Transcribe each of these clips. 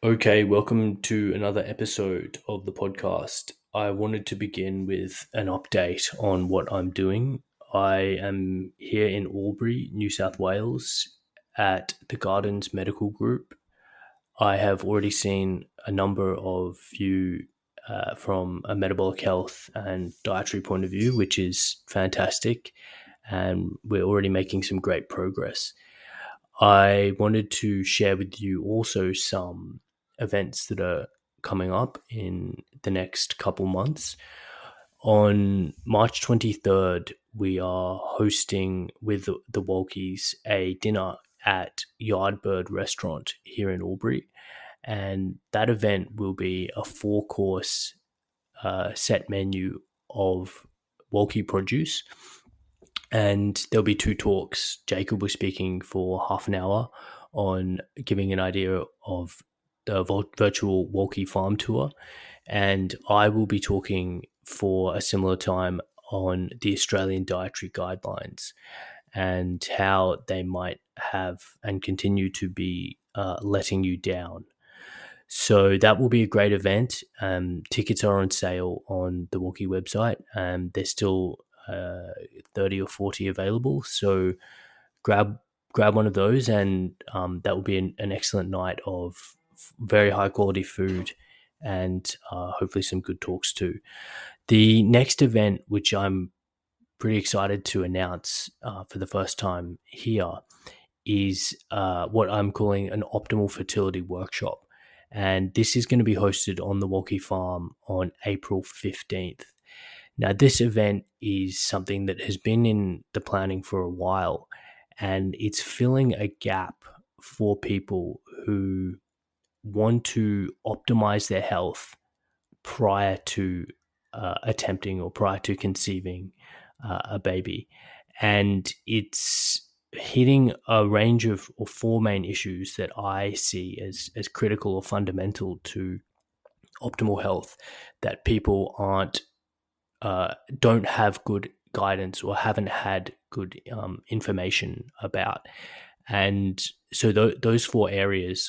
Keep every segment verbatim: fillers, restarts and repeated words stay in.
Okay, welcome to another episode of the podcast. I wanted to begin with an update on what I'm doing. I am here in Albury, New South Wales, at the Gardens Medical Group. I have already seen a number of you uh, from a metabolic health and dietary point of view, which is fantastic, and we're already making some great progress. I wanted to share with you also some events that are coming up in the next couple months. On March twenty-third, we are hosting with the, the Walkies a dinner at Yardbird Restaurant here in Albury. And that event will be a four course uh, set menu of Walkie produce, and there'll be two talks. Jacob was speaking for half an hour on giving an idea of the virtual Walkie farm tour, and I will be talking for a similar time on the Australian dietary guidelines and how they might have and continue to be uh, letting you down. So that will be a great event. Um, tickets are on sale on the Walkie website, and there's still uh, thirty or forty available. So grab grab one of those, and um, that will be an, an excellent night of very high quality food and uh, hopefully some good talks too. The next event, which I'm pretty excited to announce uh, for the first time here, is uh, what I'm calling an optimal fertility workshop. And this is going to be hosted on the Walkie Farm on April fifteenth. Now, this event is something that has been in the planning for a while, and it's filling a gap for people who want to optimize their health prior to uh, attempting or prior to conceiving uh, a baby. And it's hitting a range of or four main issues that I see as as critical or fundamental to optimal health that people aren't uh, don't have good guidance or haven't had good um, information about. And so th- those four areas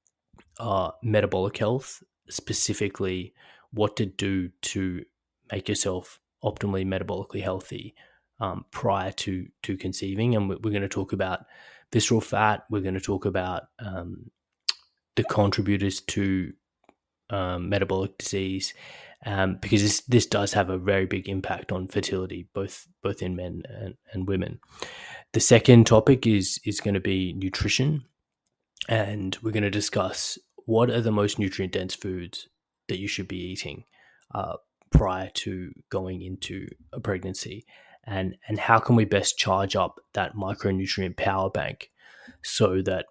are metabolic health, specifically what to do to make yourself optimally metabolically healthy um, prior to to conceiving, and we're, we're going to talk about visceral fat. We're going to talk about um, the contributors to um, metabolic disease, um, because this this does have a very big impact on fertility, both both in men and, and women. The second topic is is going to be nutrition, and we're going to discuss what are the most nutrient dense foods that you should be eating uh, prior to going into a pregnancy, and and how can we best charge up that micronutrient power bank so that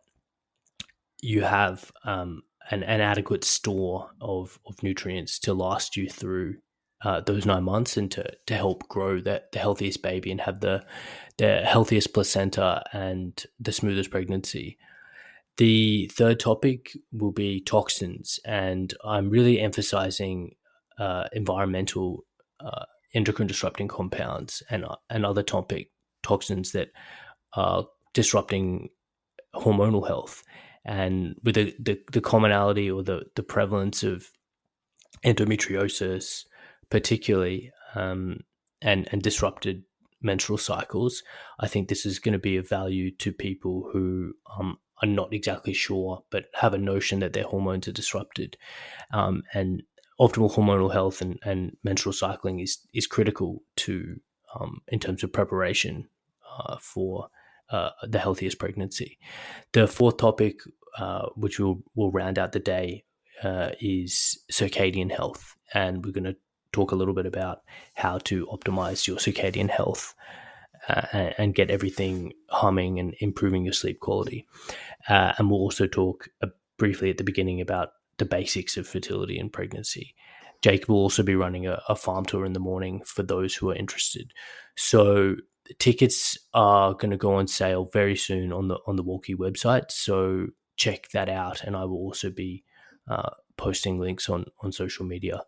you have um, an, an adequate store of, of nutrients to last you through uh, those nine months and to, to help grow the, the healthiest baby and have the the healthiest placenta and the smoothest pregnancy. The third topic will be toxins, and I'm really emphasizing uh, environmental uh, endocrine disrupting compounds and uh, and other topic toxins that are disrupting hormonal health, and with the, the, the commonality or the, the prevalence of endometriosis, particularly, um, and, and disrupted menstrual cycles. I think this is going to be of value to people who um, are not exactly sure, but have a notion that their hormones are disrupted. Um, and optimal hormonal health and, and menstrual cycling is is critical to um, in terms of preparation uh, for uh, the healthiest pregnancy. The fourth topic, uh, which will will round out the day, uh, is circadian health, and we're going to talk a little bit about how to optimize your circadian health uh, and, and get everything humming and improving your sleep quality. Uh, and we'll also talk uh, briefly at the beginning about the basics of fertility and pregnancy. Jake will also be running a, a farm tour in the morning for those who are interested. So tickets are going to go on sale very soon on the on the Walkie website. So check that out, and I will also be uh, posting links on on social media.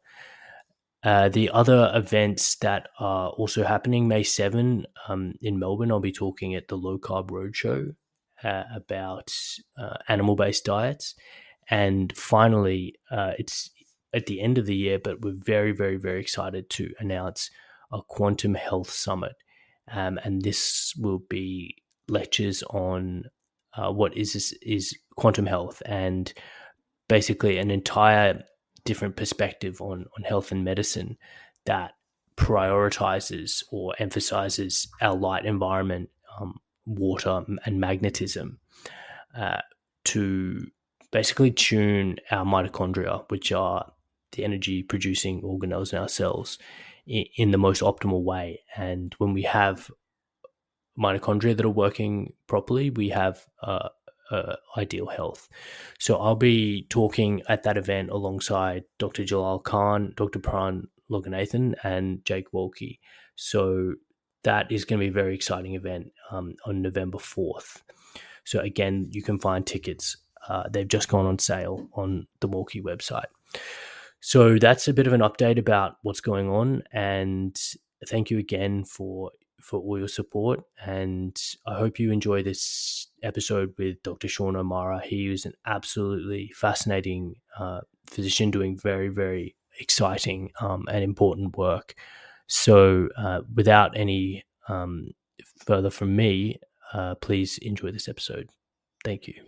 Uh, the other events that are also happening, May seventh um, in Melbourne, I'll be talking at the Low Carb Roadshow uh, about uh, animal-based diets. And finally, uh, it's at the end of the year, but we're very, very, very excited to announce a Quantum Health Summit. Um, and this will be lectures on uh, what is is quantum health, and basically an entire different perspective on, on health and medicine that prioritizes or emphasizes our light environment, um, water, and magnetism uh, to basically tune our mitochondria, which are the energy producing organelles in our cells, in, in the most optimal way. And when we have mitochondria that are working properly, we have uh, uh, ideal health. So I'll be talking at that event alongside Doctor Jalal Khan, Doctor Pran Loganathan, and Jake Wolke. So that is going to be a very exciting event um, on November fourth. So again, you can find tickets. Uh, they've just gone on sale on the Wolke website. So that's a bit of an update about what's going on. And thank you again for for all your support. And I hope you enjoy this episode with Doctor Sean O'Mara. He is an absolutely fascinating uh, physician doing very, very exciting um, and important work. So uh, without any um, further from me, uh, please enjoy this episode. Thank you.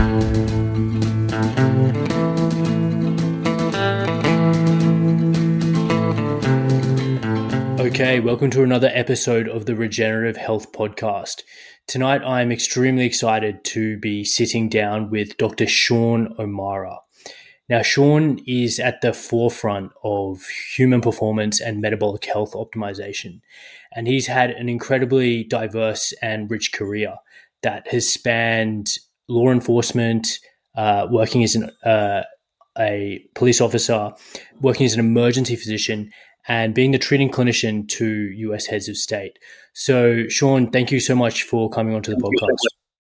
Okay, welcome to another episode of the Regenerative Health Podcast. Tonight, I'm extremely excited to be sitting down with Doctor Sean O'Mara. Now, Sean is at the forefront of human performance and metabolic health optimization, and he's had an incredibly diverse and rich career that has spanned law enforcement, uh, working as an, uh, a police officer, working as an emergency physician, and being the treating clinician to U S heads of state. So, Sean, thank you so much for coming onto the podcast.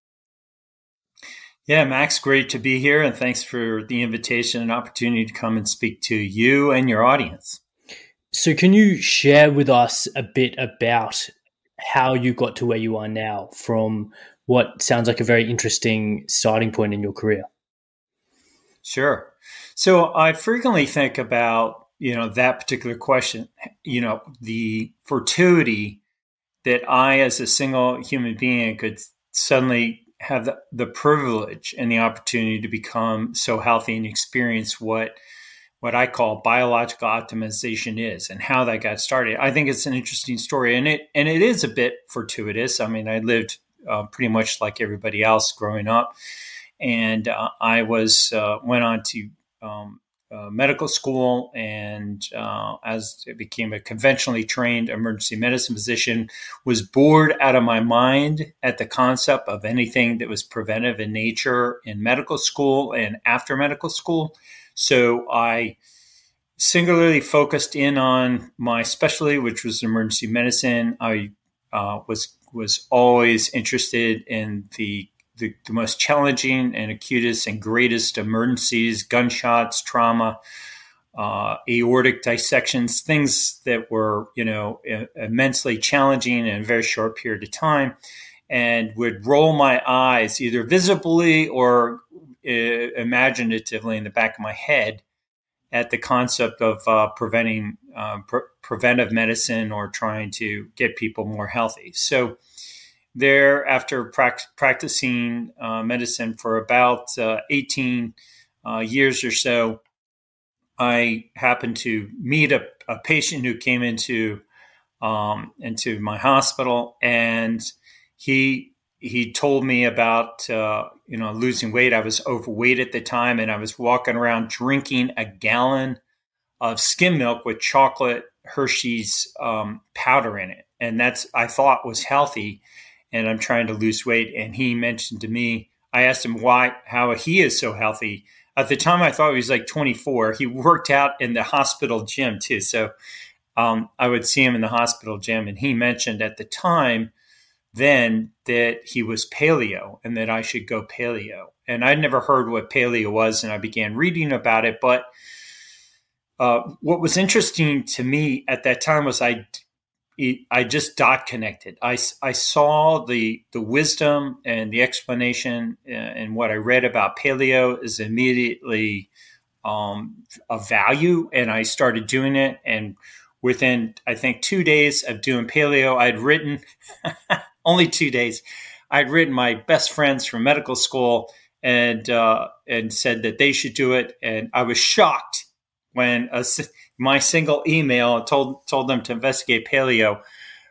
Yeah, Max, great to be here, and thanks for the invitation and opportunity to come and speak to you and your audience. So can you share with us a bit about how you got to where you are now from what sounds like a very interesting starting point in your career? Sure. So I frequently think about, you know, that particular question, you know, the fortuity that I, as a single human being, could suddenly have the, the privilege and the opportunity to become so healthy and experience what what I call biological optimization is, and how that got started. I think it's an interesting story, and it and it is a bit fortuitous. I mean, I lived uh, pretty much like everybody else growing up, and uh, I was uh, went on to um, uh, medical school, and uh, as I became a conventionally trained emergency medicine physician, was bored out of my mind at the concept of anything that was preventive in nature in medical school and after medical school. So I singularly focused in on my specialty, which was emergency medicine. I uh, was was always interested in the The, the most challenging and acutest and greatest emergencies, gunshots, trauma, uh, aortic dissections, things that were, you know, immensely challenging in a very short period of time, and would roll my eyes either visibly or uh, imaginatively in the back of my head at the concept of uh, preventing uh, pre- preventive medicine or trying to get people more healthy. So there, after pra- practicing uh, medicine for about uh, eighteen uh, years or so, I happened to meet a, a patient who came into um, into my hospital, and he he told me about uh, you know losing weight. I was overweight at the time, and I was walking around drinking a gallon of skim milk with chocolate Hershey's um, powder in it, and that's I thought was healthy. And I'm trying to lose weight. And he mentioned to me, I asked him why, how he is so healthy. At the time, I thought he was like twenty-four. He worked out in the hospital gym too. So um, I would see him in the hospital gym. And he mentioned at the time then that he was paleo and that I should go paleo. And I'd never heard what paleo was. And I began reading about it. But uh, what was interesting to me at that time was I I just dot connected. I, I saw the the wisdom and the explanation, and what I read about paleo is immediately um, of value, and I started doing it. And within, I think, two days of doing paleo, I'd written only two days. I'd written my best friends from medical school and uh, and said that they should do it, and I was shocked when a, my single email told told them to investigate paleo,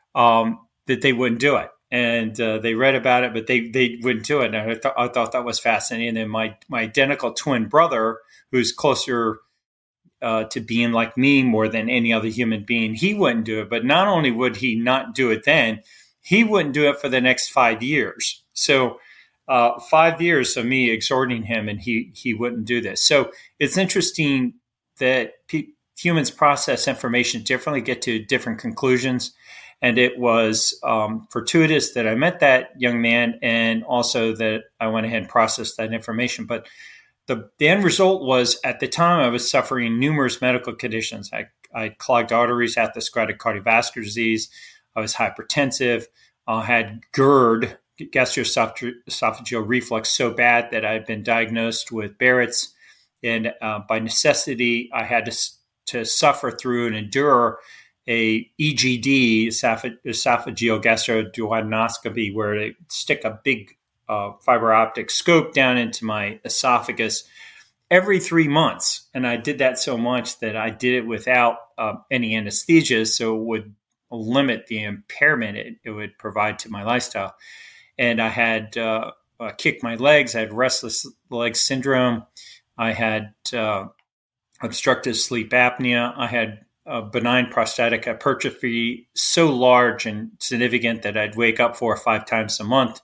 um, that they wouldn't do it. And uh, they read about it, but they, they wouldn't do it. And I, th- I thought that was fascinating. And then my, my identical twin brother, who's closer uh, to being like me more than any other human being, he wouldn't do it. But not only would he not do it then, he wouldn't do it for the next five years. So uh, five years of me exhorting him, and he he wouldn't do this. So it's interesting that pe- humans process information differently, get to different conclusions. And it was um, fortuitous that I met that young man, and also that I went ahead and processed that information. But the, the end result was, at the time, I was suffering numerous medical conditions. I, I had clogged arteries, atherosclerotic cardiovascular disease. I was hypertensive. I had GERD, gastroesophageal reflux, so bad that I had been diagnosed with Barrett's. And uh, by necessity, I had to, to suffer through and endure a E G D, esophageal gastroduodenoscopy, where they stick a big uh, fiber optic scope down into my esophagus every three months. And I did that so much that I did it without uh, any anesthesia, so it would limit the impairment it, it would provide to my lifestyle. And I had uh, uh, kicked my legs. I had restless leg syndrome. I had uh, obstructive sleep apnea. I had uh, benign prostatic hypertrophy, so large and significant that I'd wake up four or five times a month.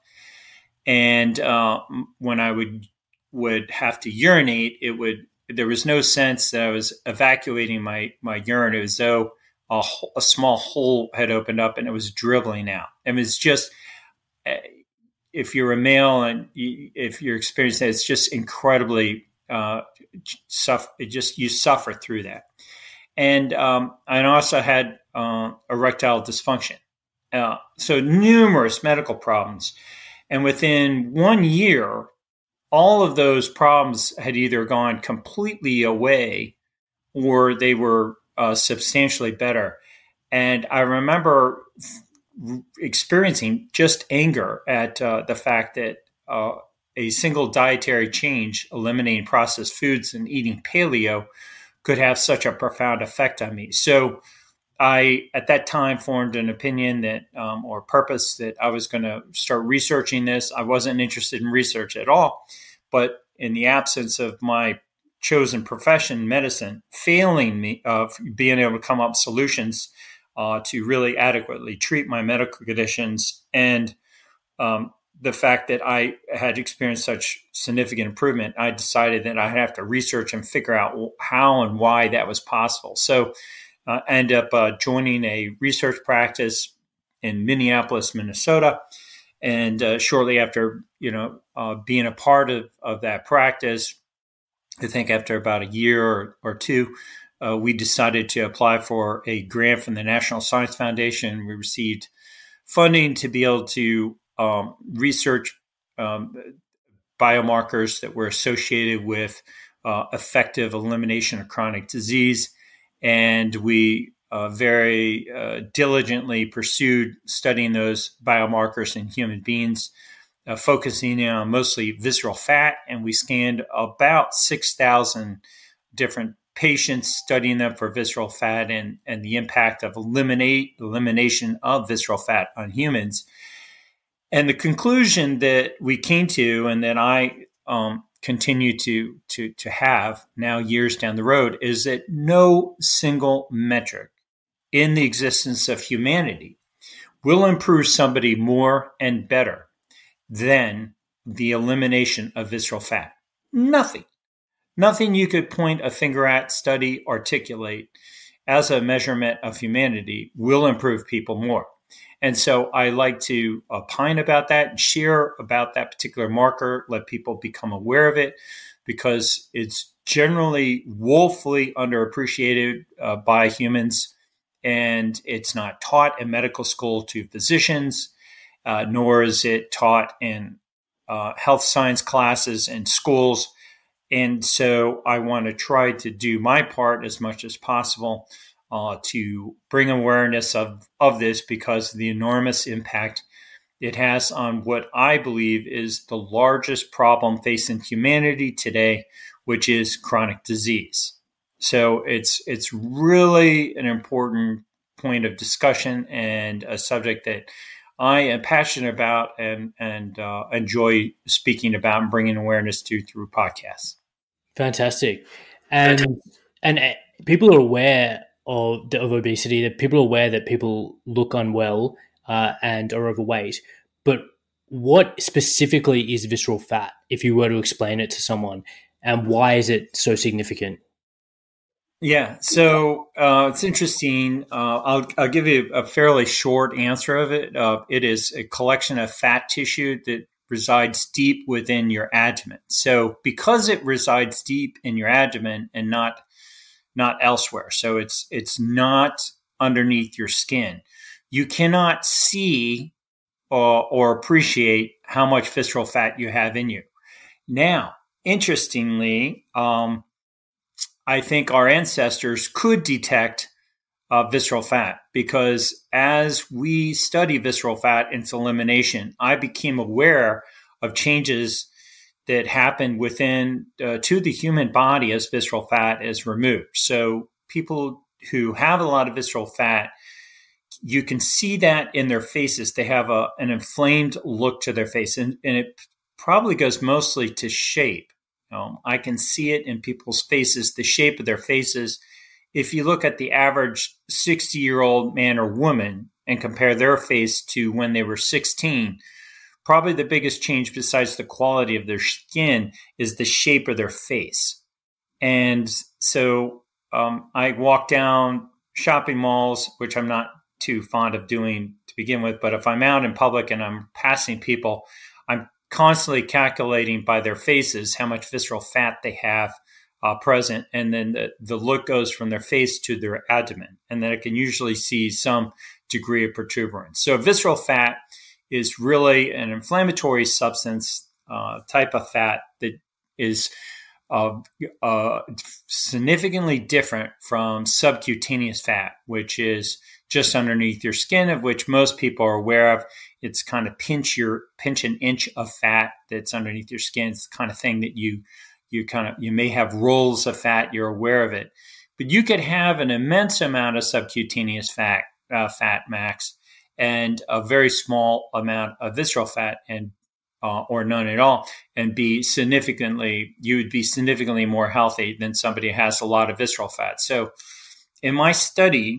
And uh, when I would would have to urinate, it would there was no sense that I was evacuating my my urine. It was as though a, a small hole had opened up and it was dribbling out. It was just, if you're a male and you, if you're experiencing that, it's just incredibly uh, suffer. It just you suffer through that. And um, I also had uh, erectile dysfunction. Uh, so numerous medical problems. And within one year, all of those problems had either gone completely away or they were uh, substantially better. And I remember experiencing just anger at uh, the fact that uh, a single dietary change, eliminating processed foods and eating paleo, could have such a profound effect on me. So I, at that time, formed an opinion that, um, or purpose that I was going to start researching this. I wasn't interested in research at all, but in the absence of my chosen profession, medicine, failing me of uh, being able to come up with solutions uh, to really adequately treat my medical conditions, and um, the fact that I had experienced such significant improvement, I decided that I'd have to research and figure out how and why that was possible. So uh, I ended up uh, joining a research practice in Minneapolis, Minnesota. And uh, shortly after, you know, uh, being a part of, of that practice, I think after about a year or, or two, uh, we decided to apply for a grant from the National Science Foundation. We received funding to be able to um, research um, biomarkers that were associated with uh, effective elimination of chronic disease. And we uh, very uh, diligently pursued studying those biomarkers in human beings, uh, focusing in on mostly visceral fat. And we scanned about six thousand different patients, studying them for visceral fat and, and the impact of eliminate elimination of visceral fat on humans. And the conclusion that we came to, and that I um, continue to, to, to have now years down the road, is that no single metric in the existence of humanity will improve somebody more and better than the elimination of visceral fat. Nothing. Nothing you could point a finger at, study, articulate as a measurement of humanity will improve people more. And so I like to opine about that and share about that particular marker, let people become aware of it, because it's generally woefully underappreciated uh, by humans. and it's not taught in medical school to physicians, uh, nor is it taught in uh, health science classes in schools. And so I want to try to do my part as much as possible uh, to bring awareness of, of this, because of the enormous impact it has on what I believe is the largest problem facing humanity today, which is chronic disease. So it's it's really an important point of discussion and a subject that I am passionate about and and uh, enjoy speaking about and bringing awareness to through podcasts. Fantastic, and and uh, people are aware of of obesity. That people are aware that people look unwell uh, and are overweight. But what specifically is visceral fat? If you were to explain it to someone, and why is it so significant? Yeah, so uh, it's interesting. Uh, I'll, I'll give you a fairly short answer of it. Uh, it is a collection of fat tissue that resides deep within your abdomen. So because it resides deep in your abdomen and not not elsewhere, so it's it's not underneath your skin, you cannot see or, or appreciate how much visceral fat you have in you. Now, interestingly, um, I think our ancestors could detect uh, visceral fat, because as we study visceral fat and its elimination, I became aware of changes that happen within uh, to the human body as visceral fat is removed. So people who have a lot of visceral fat, you can see that in their faces. They have a, an inflamed look to their face, and, and it probably goes mostly to shape. Um, I can see it in people's faces, the shape of their faces. If you look at the average sixty-year-old man or woman and compare their face to when they were sixteen, probably the biggest change besides the quality of their skin is the shape of their face. And so um, I walk down shopping malls, which I'm not too fond of doing to begin with, but if I'm out in public and I'm passing people, I'm constantly calculating by their faces how much visceral fat they have uh, present. And then the, the look goes from their face to their abdomen. And then I can usually see some degree of protuberance. So visceral fat is really an inflammatory substance uh, type of fat that is uh, uh, significantly different from subcutaneous fat, which is just underneath your skin, of which most people are aware of. It's kind of pinch your pinch an inch of fat that's underneath your skin. It's the kind of thing that you you kind of you may have rolls of fat. You're aware of it, but you could have an immense amount of subcutaneous fat, uh, fat max, and a very small amount of visceral fat, and uh, or none at all, and be significantly you would be significantly more healthy than somebody who has a lot of visceral fat. So, in my study,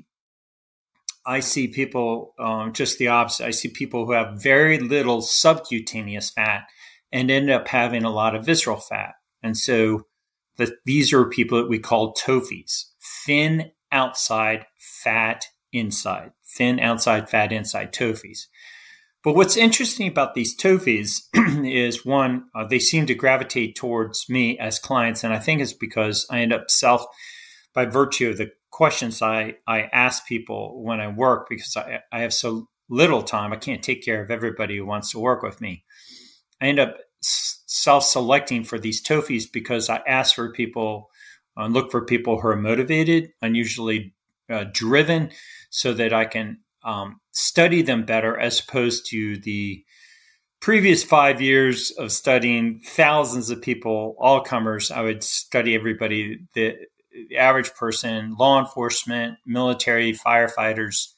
I see people um, just the opposite. I see people who have very little subcutaneous fat and end up having a lot of visceral fat. And so the, these are people that we call TOFIs, thin outside, fat inside, thin outside, fat inside, TOFIs. But what's interesting about these TOFIs is, one, uh, they seem to gravitate towards me as clients. And I think it's because I end up self, by virtue of the questions I, I ask people when I work, because I, I have so little time. I can't take care of everybody who wants to work with me. I end up self-selecting for these TOFIs because I ask for people, uh, look for people who are motivated, unusually uh, driven, so that I can um, study them better, as opposed to the previous five years of studying thousands of people, all comers. I would study everybody, the the average person, law enforcement, military, firefighters.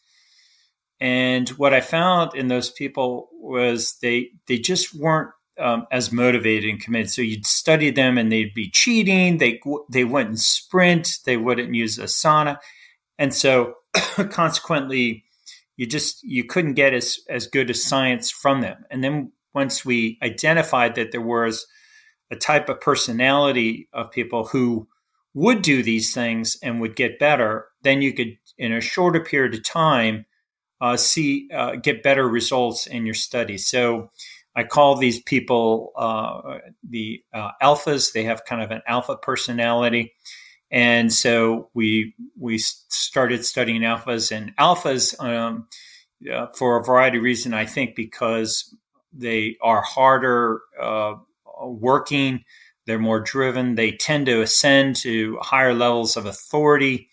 And what I found in those people was they they just weren't um, as motivated and committed. So you'd study them and they'd be cheating. They they wouldn't sprint. They wouldn't use a sauna. And so consequently, you just you couldn't get as, as good as science from them. And then once we identified that there was a type of personality of people who would do these things and would get better, then you could, in a shorter period of time, uh, see uh, get better results in your study. So I call these people uh, the uh, alphas. They have kind of an alpha personality, And so we we started studying alphas and alphas um, uh, for a variety of reasons. I think because they are harder uh, working, they're more driven, they tend to ascend to higher levels of authority.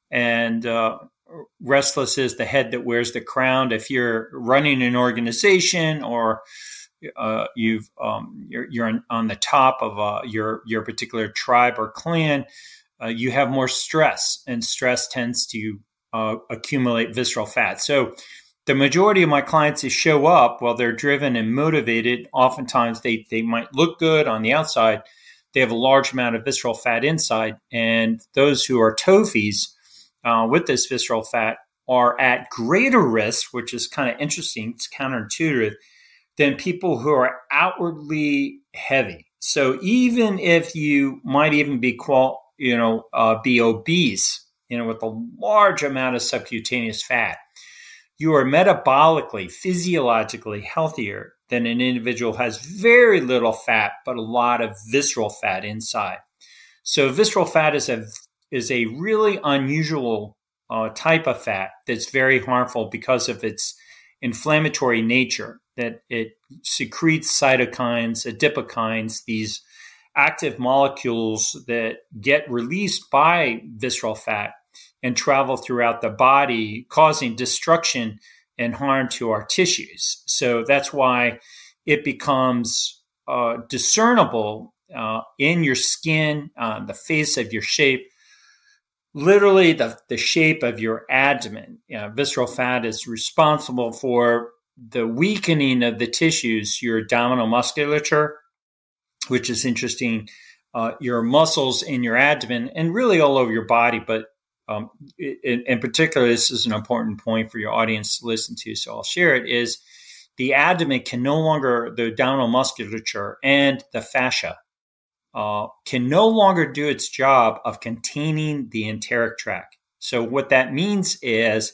And uh, restless is the head that wears the crown. If you're running an organization or uh, you've um, you're, you're on the top of uh, your your particular tribe or clan, uh, you have more stress, and stress tends to uh, accumulate visceral fat. So the majority of my clients who show up, while they're driven and motivated, oftentimes they they might look good on the outside. They have a large amount of visceral fat inside, and those who are TOFIs uh, with this visceral fat are at greater risk, which is kind of interesting. It's counterintuitive, than people who are outwardly heavy. So even if you might even be qual, you know, uh, be obese, you know, with a large amount of subcutaneous fat, you are metabolically, physiologically healthier than an individual who has very little fat, but a lot of visceral fat inside. So visceral fat is a is a really unusual uh, type of fat that's very harmful because of its inflammatory nature, that it secretes cytokines, adipokines, these active molecules that get released by visceral fat and travel throughout the body, causing destruction and harm to our tissues. So that's why it becomes uh, discernible uh, in your skin, uh, the face of your shape, literally the, the shape of your abdomen. You know, visceral fat is responsible for the weakening of the tissues, your abdominal musculature, which is interesting, uh, your muscles in your abdomen, and really all over your body. But um, in, in particular, this is an important point for your audience to listen to, so I'll share it, is the abdomen can no longer, the abdominal musculature and the fascia uh, can no longer do its job of containing the enteric tract. So what that means is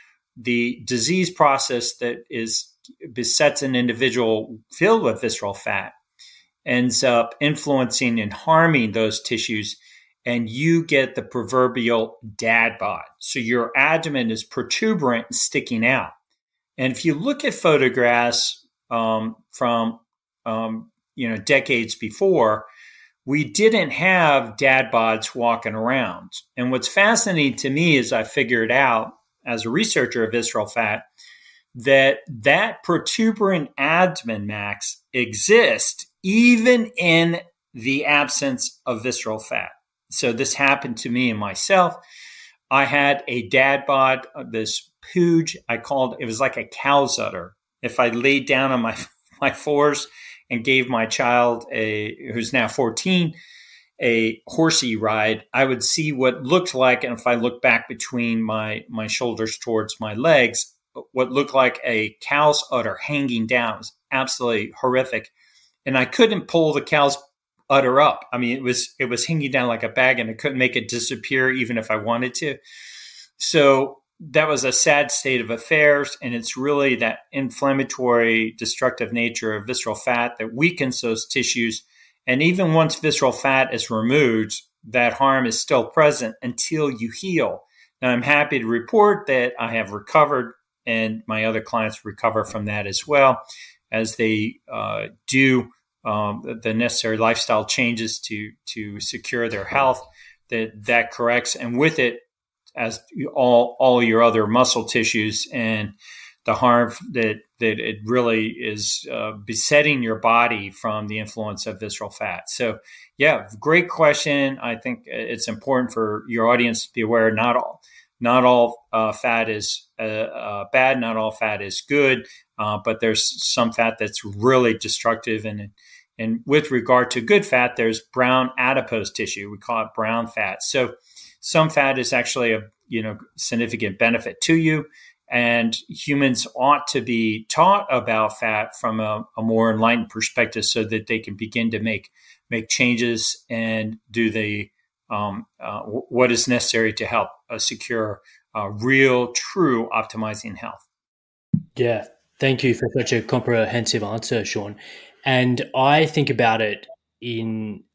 the disease process that is besets an individual filled with visceral fat ends up influencing and harming those tissues, and you get the proverbial dad bod. So your abdomen is protuberant and sticking out. And if you look at photographs um, from um, you know decades before, we didn't have dad bods walking around. And what's fascinating to me is I figured out as a researcher of visceral fat that that protuberant abdomen, Max, exists even in the absence of visceral fat. So this happened to me and myself. I had a dad bod, this pooge, I called, it was like a cow's udder. If I laid down on my, my fours and gave my child, a who's now fourteen, a horsey ride, I would see what looked like, and if I look back between my, my shoulders towards my legs, what looked like a cow's udder hanging down. It was absolutely horrific. And I couldn't pull the cow's udder up. I mean, it was it was hanging down like a bag, and I couldn't make it disappear even if I wanted to. So that was a sad state of affairs, and it's really that inflammatory, destructive nature of visceral fat that weakens those tissues. And even once visceral fat is removed, that harm is still present until you heal. Now, I'm happy to report that I have recovered, and my other clients recover from that as well as they uh, do um, the necessary lifestyle changes to to secure their health. That that corrects, and with it, as all all your other muscle tissues and the harm that that it really is uh, besetting your body from the influence of visceral fat. So, yeah, great question. I think it's important for your audience to be aware. Not all not all uh, fat is uh, uh, bad. Not all fat is good. Uh, but there's some fat that's really destructive. And and with regard to good fat, there's brown adipose tissue. We call it brown fat. So some fat is actually a you know significant benefit to you. And humans ought to be taught about fat from a, a more enlightened perspective so that they can begin to make make changes and do the um, uh, w- what is necessary to help uh, secure uh, real, true optimizing health. Yeah. Thank you for such a comprehensive answer, Sean. And I think about it in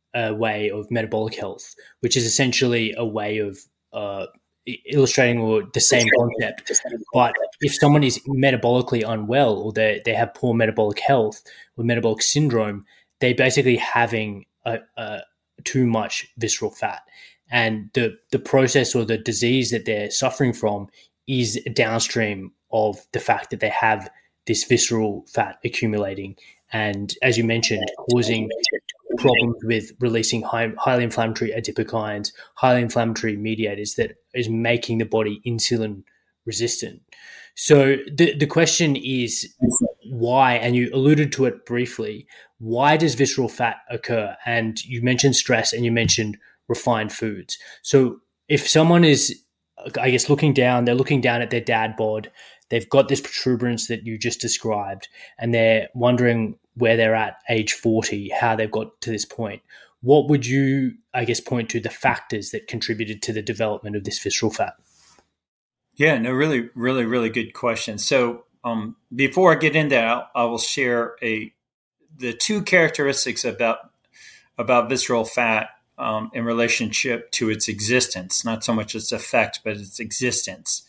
a way of metabolic health, which is essentially a way of uh, illustrating or the same concept. But if someone is metabolically unwell or they they have poor metabolic health or metabolic syndrome, they're basically having a, a too much visceral fat, and the the process or the disease that they're suffering from is downstream of the fact that they have this visceral fat accumulating, and as you mentioned, causing problems with releasing high, highly inflammatory adipokines, highly inflammatory mediators that is making the body insulin resistant. So the, the question is why, and you alluded to it briefly, why does visceral fat occur? And you mentioned stress and you mentioned refined foods. So if someone is, I guess, looking down, they're looking down at their dad bod, they've got this protuberance that you just described, and they're wondering where they're at age forty, how they've got to this point. What would you, I guess, point to the factors that contributed to the development of this visceral fat? Yeah, no, really, really, really good question. So um, before I get into that, I will share a the two characteristics about about visceral fat um, in relationship to its existence, not so much its effect, but its existence,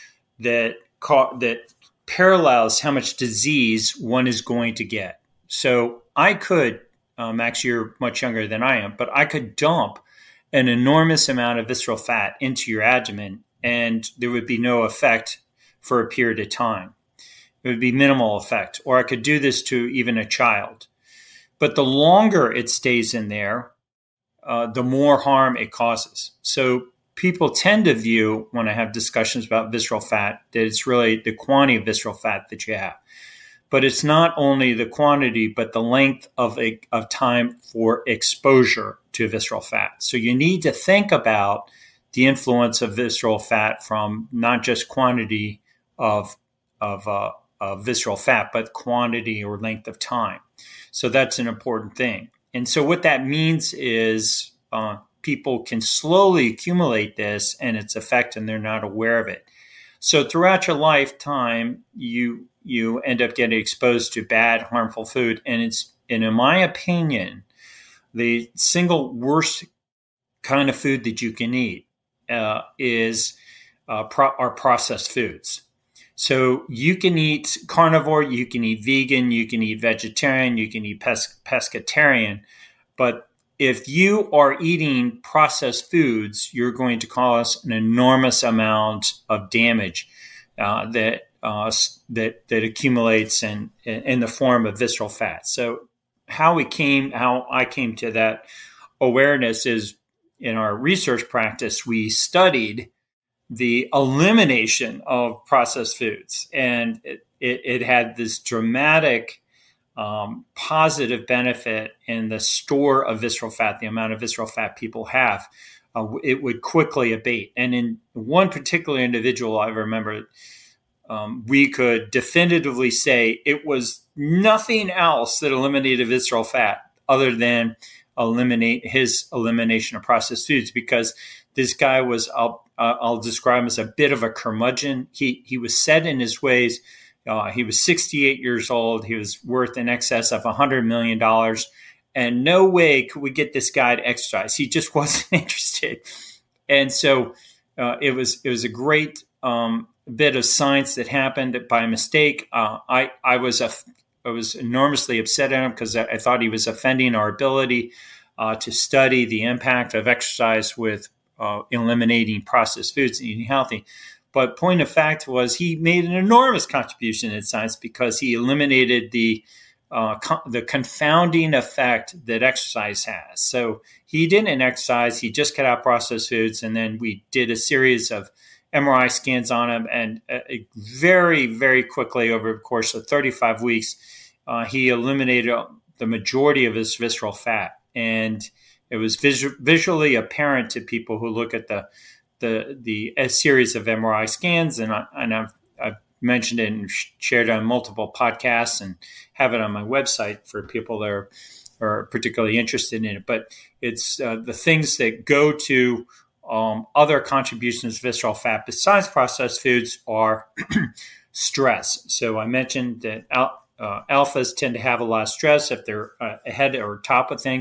that ca- that parallels how much disease one is going to get. So I could, uh, Max, you're much younger than I am, but I could dump an enormous amount of visceral fat into your abdomen and there would be no effect for a period of time. It would be minimal effect. Or I could do this to even a child. But the longer it stays in there, uh, the more harm it causes. So people tend to view, when I have discussions about visceral fat, that it's really the quantity of visceral fat that you have. But it's not only the quantity, but the length of, a, of time for exposure to visceral fat. So you need to think about the influence of visceral fat from not just quantity of, of, uh, of visceral fat, but quantity or length of time. So that's an important thing. And so what that means is uh, people can slowly accumulate this and its effect, and they're not aware of it. So throughout your lifetime, you you end up getting exposed to bad, harmful food. And it's, and in my opinion, the single worst kind of food that you can eat uh, is uh, pro- are processed foods. So you can eat carnivore, you can eat vegan, you can eat vegetarian, you can eat pes- pescatarian. But if you are eating processed foods, you're going to cause an enormous amount of damage uh, that uh, that that accumulates in, in in the form of visceral fat. So how we came, how I came to that awareness is in our research practice, we studied the elimination of processed foods, and it, it, it had this dramatic um, positive benefit in the store of visceral fat, the amount of visceral fat people have. Uh, it would quickly abate. And in one particular individual, I remember um, we could definitively say it was nothing else that eliminated visceral fat other than eliminate his elimination of processed foods, because this guy was, I'll, uh, I'll describe him as a bit of a curmudgeon. He he was set in his ways. Uh, he was sixty-eight years old. He was worth in excess of one hundred million dollars. And no way could we get this guy to exercise. He just wasn't interested. And so uh, it was it was a great um, bit of science that happened by mistake. Uh, I, I was a I was enormously upset at him because I, I thought he was offending our ability uh, to study the impact of exercise with uh, eliminating processed foods and eating healthy. But point of fact was he made an enormous contribution in science because he eliminated the uh, co- the confounding effect that exercise has. So he didn't exercise; he just cut out processed foods, and then we did a series of M R I scans on him, and uh, very, very quickly over the course of thirty-five weeks, uh, he eliminated the majority of his visceral fat, and it was visu- visually apparent to people who look at the the the a series of M R I scans, and I, and I've, I've mentioned it and shared it on multiple podcasts and have it on my website for people that are, are particularly interested in it. But it's uh, the things that go to Um, other contributions to visceral fat besides processed foods are stress. So I mentioned that al- uh, alphas tend to have a lot of stress if they're uh, ahead or top of things,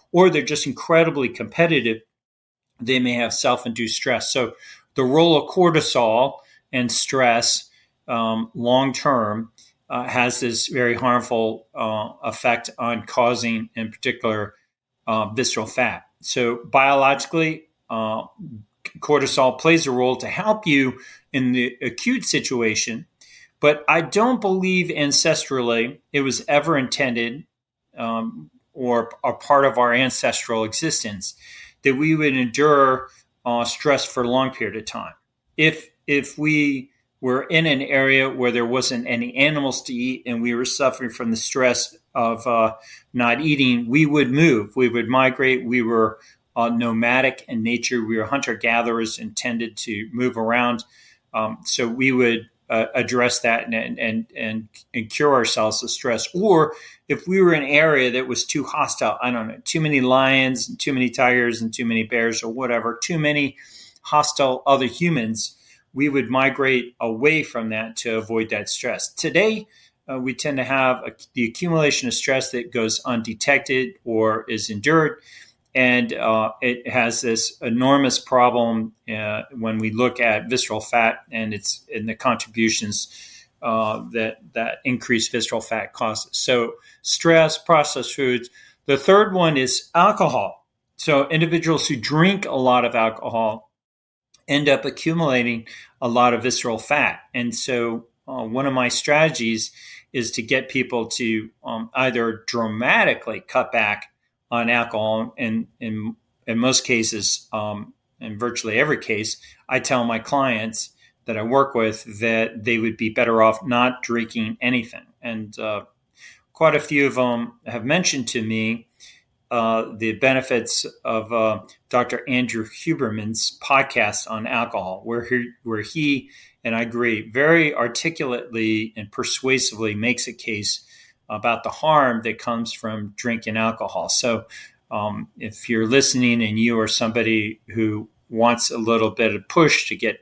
or they're just incredibly competitive, they may have self-induced stress. So the role of cortisol and stress um, long-term uh, has this very harmful uh, effect on causing, in particular, uh, visceral fat. So biologically, uh, cortisol plays a role to help you in the acute situation, but I don't believe ancestrally it was ever intended um, or a part of our ancestral existence that we would endure uh, stress for a long period of time. If if we were in an area where there wasn't any animals to eat and we were suffering from the stress of uh, not eating, we would move, we would migrate, we were uh, nomadic in nature, we were hunter-gatherers intended to move around. Um, so we would uh, address that and, and, and, and cure ourselves of stress. Or if we were in an area that was too hostile, I don't know, too many lions, and too many tigers, and too many bears, or whatever, too many hostile other humans, we would migrate away from that to avoid that stress. Today, uh, we tend to have a, the accumulation of stress that goes undetected or is endured. And uh, it has this enormous problem uh, when we look at visceral fat and its and the contributions uh, that that increased visceral fat causes. So stress, processed foods. The third one is alcohol. So individuals who drink a lot of alcohol end up accumulating a lot of visceral fat. And so uh, one of my strategies is to get people to um, either dramatically cut back on alcohol. And in, in most cases, um, in virtually every case, I tell my clients that I work with that they would be better off not drinking anything. And uh, quite a few of them have mentioned to me uh, the benefits of uh, Doctor Andrew Huberman's podcast on alcohol, where he, where he, and I agree, very articulately and persuasively makes a case about the harm that comes from drinking alcohol. So um, if you're listening and you are somebody who wants a little bit of push to get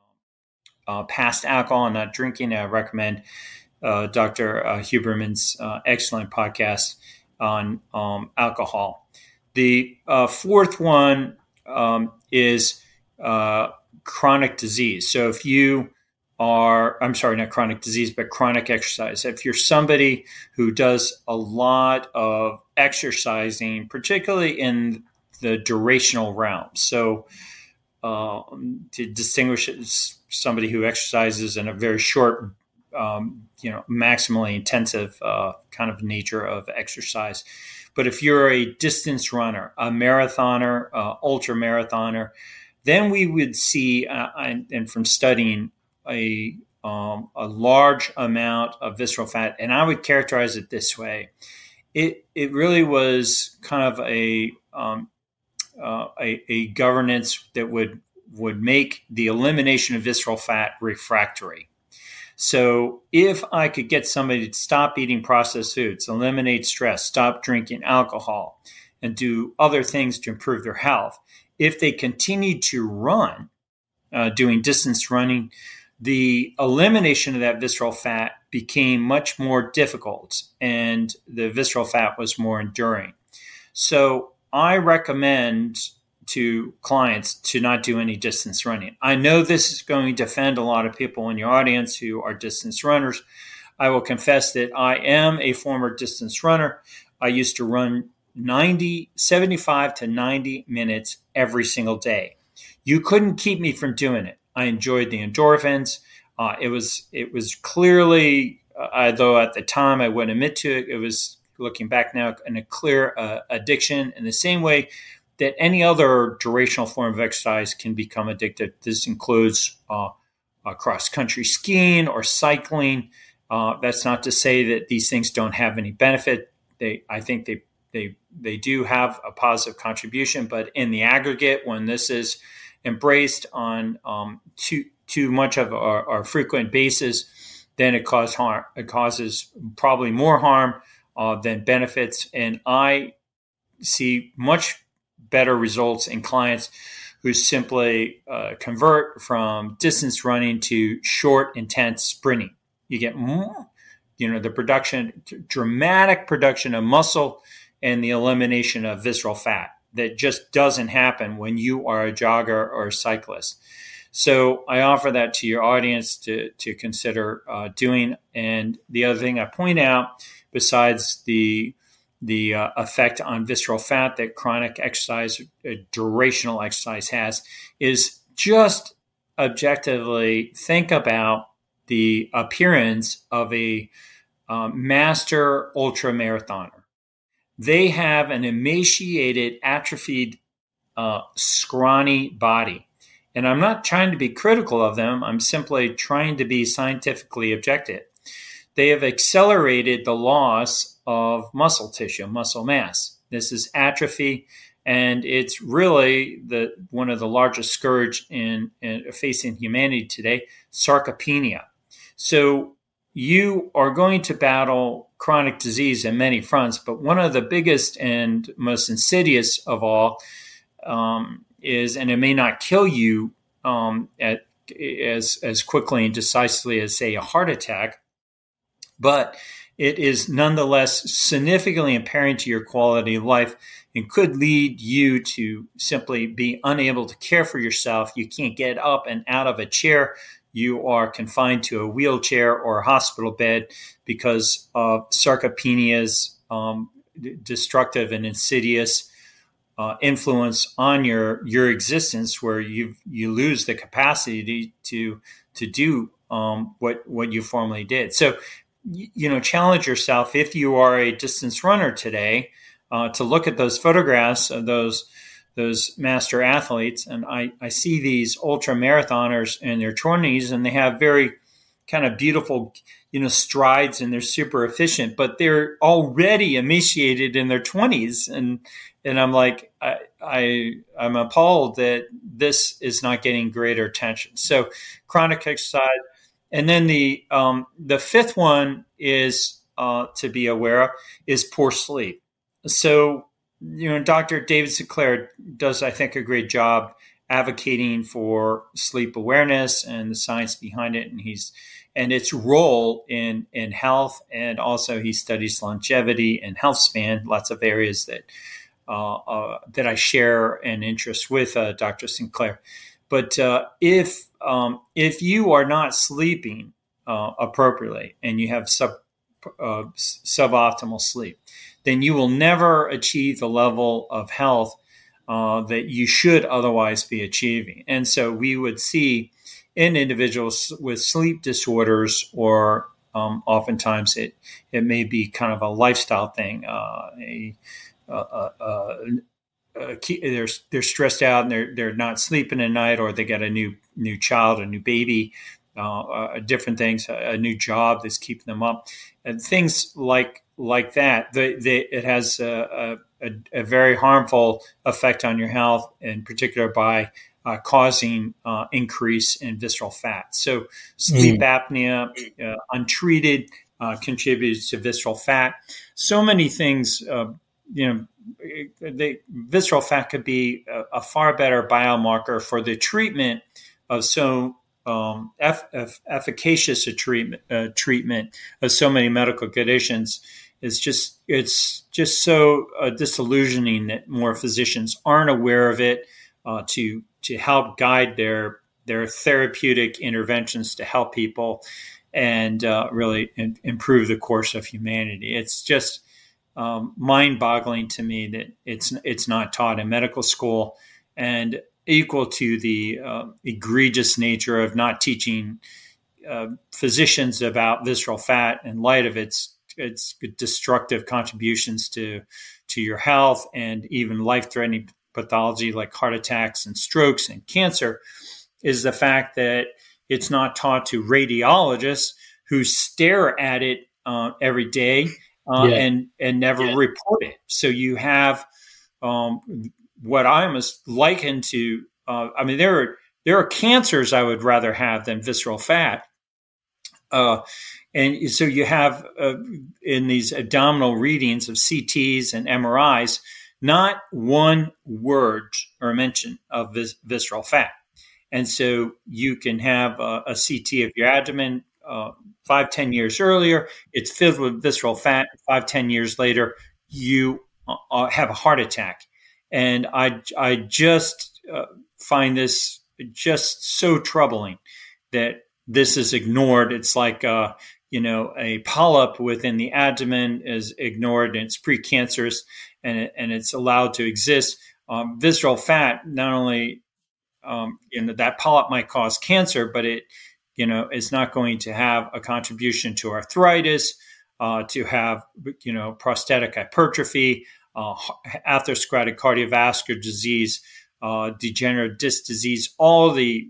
uh, past alcohol and not drinking, I recommend uh, Doctor Uh, Huberman's uh, excellent podcast on um, alcohol. The uh, fourth one um, is uh, chronic disease. So if you are, I'm sorry, not chronic disease, but chronic exercise. If you're somebody who does a lot of exercising, particularly in the durational realm, so uh, to distinguish it as somebody who exercises in a very short, um, you know, maximally intensive uh, kind of nature of exercise. But if you're a distance runner, a marathoner, uh, ultra marathoner, then we would see, uh, and, and from studying, a um, a large amount of visceral fat, and I would characterize it this way: it it really was kind of a um, uh, a, a governance that would would make the elimination of visceral fat refractory. So if I could get somebody to stop eating processed foods, eliminate stress, stop drinking alcohol, and do other things to improve their health, if they continue to run, uh, doing distance running, the elimination of that visceral fat became much more difficult and the visceral fat was more enduring. So I recommend to clients to not do any distance running. I know this is going to offend a lot of people in your audience who are distance runners. I will confess that I am a former distance runner. I used to run ninety, seventy-five to ninety minutes every single day. You couldn't keep me from doing it. I enjoyed the endorphins. Uh, it was it was clearly, uh, although at the time I wouldn't admit to it, it was, looking back now, in a clear uh, addiction in the same way that any other durational form of exercise can become addictive. This includes uh, uh, cross-country skiing or cycling. Uh, that's not to say that these things don't have any benefit. They, I think they they they do have a positive contribution, but in the aggregate, when this is embraced on um, too too much of our, our frequent basis, then it causes harm. It causes probably more harm uh, than benefits. And I see much better results in clients who simply uh, convert from distance running to short, intense sprinting. You get more, you know, the production, dramatic production of muscle and the elimination of visceral fat that just doesn't happen when you are a jogger or a cyclist. So I offer that to your audience to, to consider uh, doing. And the other thing I point out, besides the the uh, effect on visceral fat that chronic exercise, uh, durational exercise has, is just objectively think about the appearance of a um, master ultramarathoner. They have an emaciated, atrophied, uh, scrawny body. And I'm not trying to be critical of them. I'm simply trying to be scientifically objective. They have accelerated the loss of muscle tissue, muscle mass. This is atrophy, and it's really the one of the largest scourge in, in facing humanity today, sarcopenia. So you are going to battle chronic disease in many fronts, but one of the biggest and most insidious of all um, is, and it may not kill you um, at, as, as quickly and decisively as, say, a heart attack, but it is nonetheless significantly impairing to your quality of life and could lead you to simply be unable to care for yourself. You can't get up and out of a chair. You are confined to a wheelchair or a hospital bed because of sarcopenia's um, destructive and insidious uh, influence on your your existence, where you you lose the capacity to to do um, what what you formerly did. So, you know, challenge yourself if you are a distance runner today uh, to look at those photographs of those those master athletes. And I, I see these ultra marathoners in their twenties, and they have very kind of beautiful, you know, strides, and they're super efficient, but they're already emaciated in their twenties. And, and I'm like, I, I, I'm appalled that this is not getting greater attention. So chronic exercise. And then the, um, the fifth one is uh, to be aware of is poor sleep. So, you know, Doctor David Sinclair does, I think, a great job advocating for sleep awareness and the science behind it, and he's and its role in in health, and also he studies longevity and health span, lots of areas that uh, uh, that I share an interest with uh, Doctor Sinclair. But uh, if um, if you are not sleeping uh, appropriately and you have sub uh, suboptimal sleep, then you will never achieve the level of health uh, that you should otherwise be achieving. And so we would see in individuals with sleep disorders, or um, oftentimes it it may be kind of a lifestyle thing. Uh, a, a, a, a key, they're they're stressed out and they're they're not sleeping at night, or they get a new new child, a new baby, uh, uh, different things, a, a new job that's keeping them up, and things like. like that, the, the, it has a, a, a very harmful effect on your health, in particular by uh, causing uh, increase in visceral fat. So sleep mm. apnea, uh, untreated, uh, contributes to visceral fat. So many things, uh, you know, the visceral fat could be a, a far better biomarker for the treatment of so um, eff- eff- efficacious a treatment, uh, treatment of so many medical conditions. It's just it's just so uh, disillusioning that more physicians aren't aware of it uh, to to help guide their their therapeutic interventions to help people and uh, really in, improve the course of humanity. It's just um, mind-boggling to me that it's it's not taught in medical school, and equal to the uh, egregious nature of not teaching uh, physicians about visceral fat in light of its its destructive contributions to to your health and even life-threatening pathology like heart attacks and strokes and cancer, is the fact that it's not taught to radiologists who stare at it uh, every day uh, yeah. and and never yeah. report it. So you have um, what I must liken to. Uh, I mean, there are there are cancers I would rather have than visceral fat. Uh, And so you have uh, in these abdominal readings of C Ts and M R Is, not one word or mention of vis- visceral fat. And so you can have a, a C T of your abdomen uh, five, ten years earlier, it's filled with visceral fat. Five, ten years later, you uh, have a heart attack. And I, I just uh, find this just so troubling that this is ignored. It's like, uh, you know, a polyp within the abdomen is ignored and it's precancerous and, it, and it's allowed to exist. Um, visceral fat, not only, um, you know, that polyp might cause cancer, but it, you know, is not going to have a contribution to arthritis, uh, to have, you know, prostatic hypertrophy, uh, atherosclerotic cardiovascular disease, uh, degenerative disc disease, all the,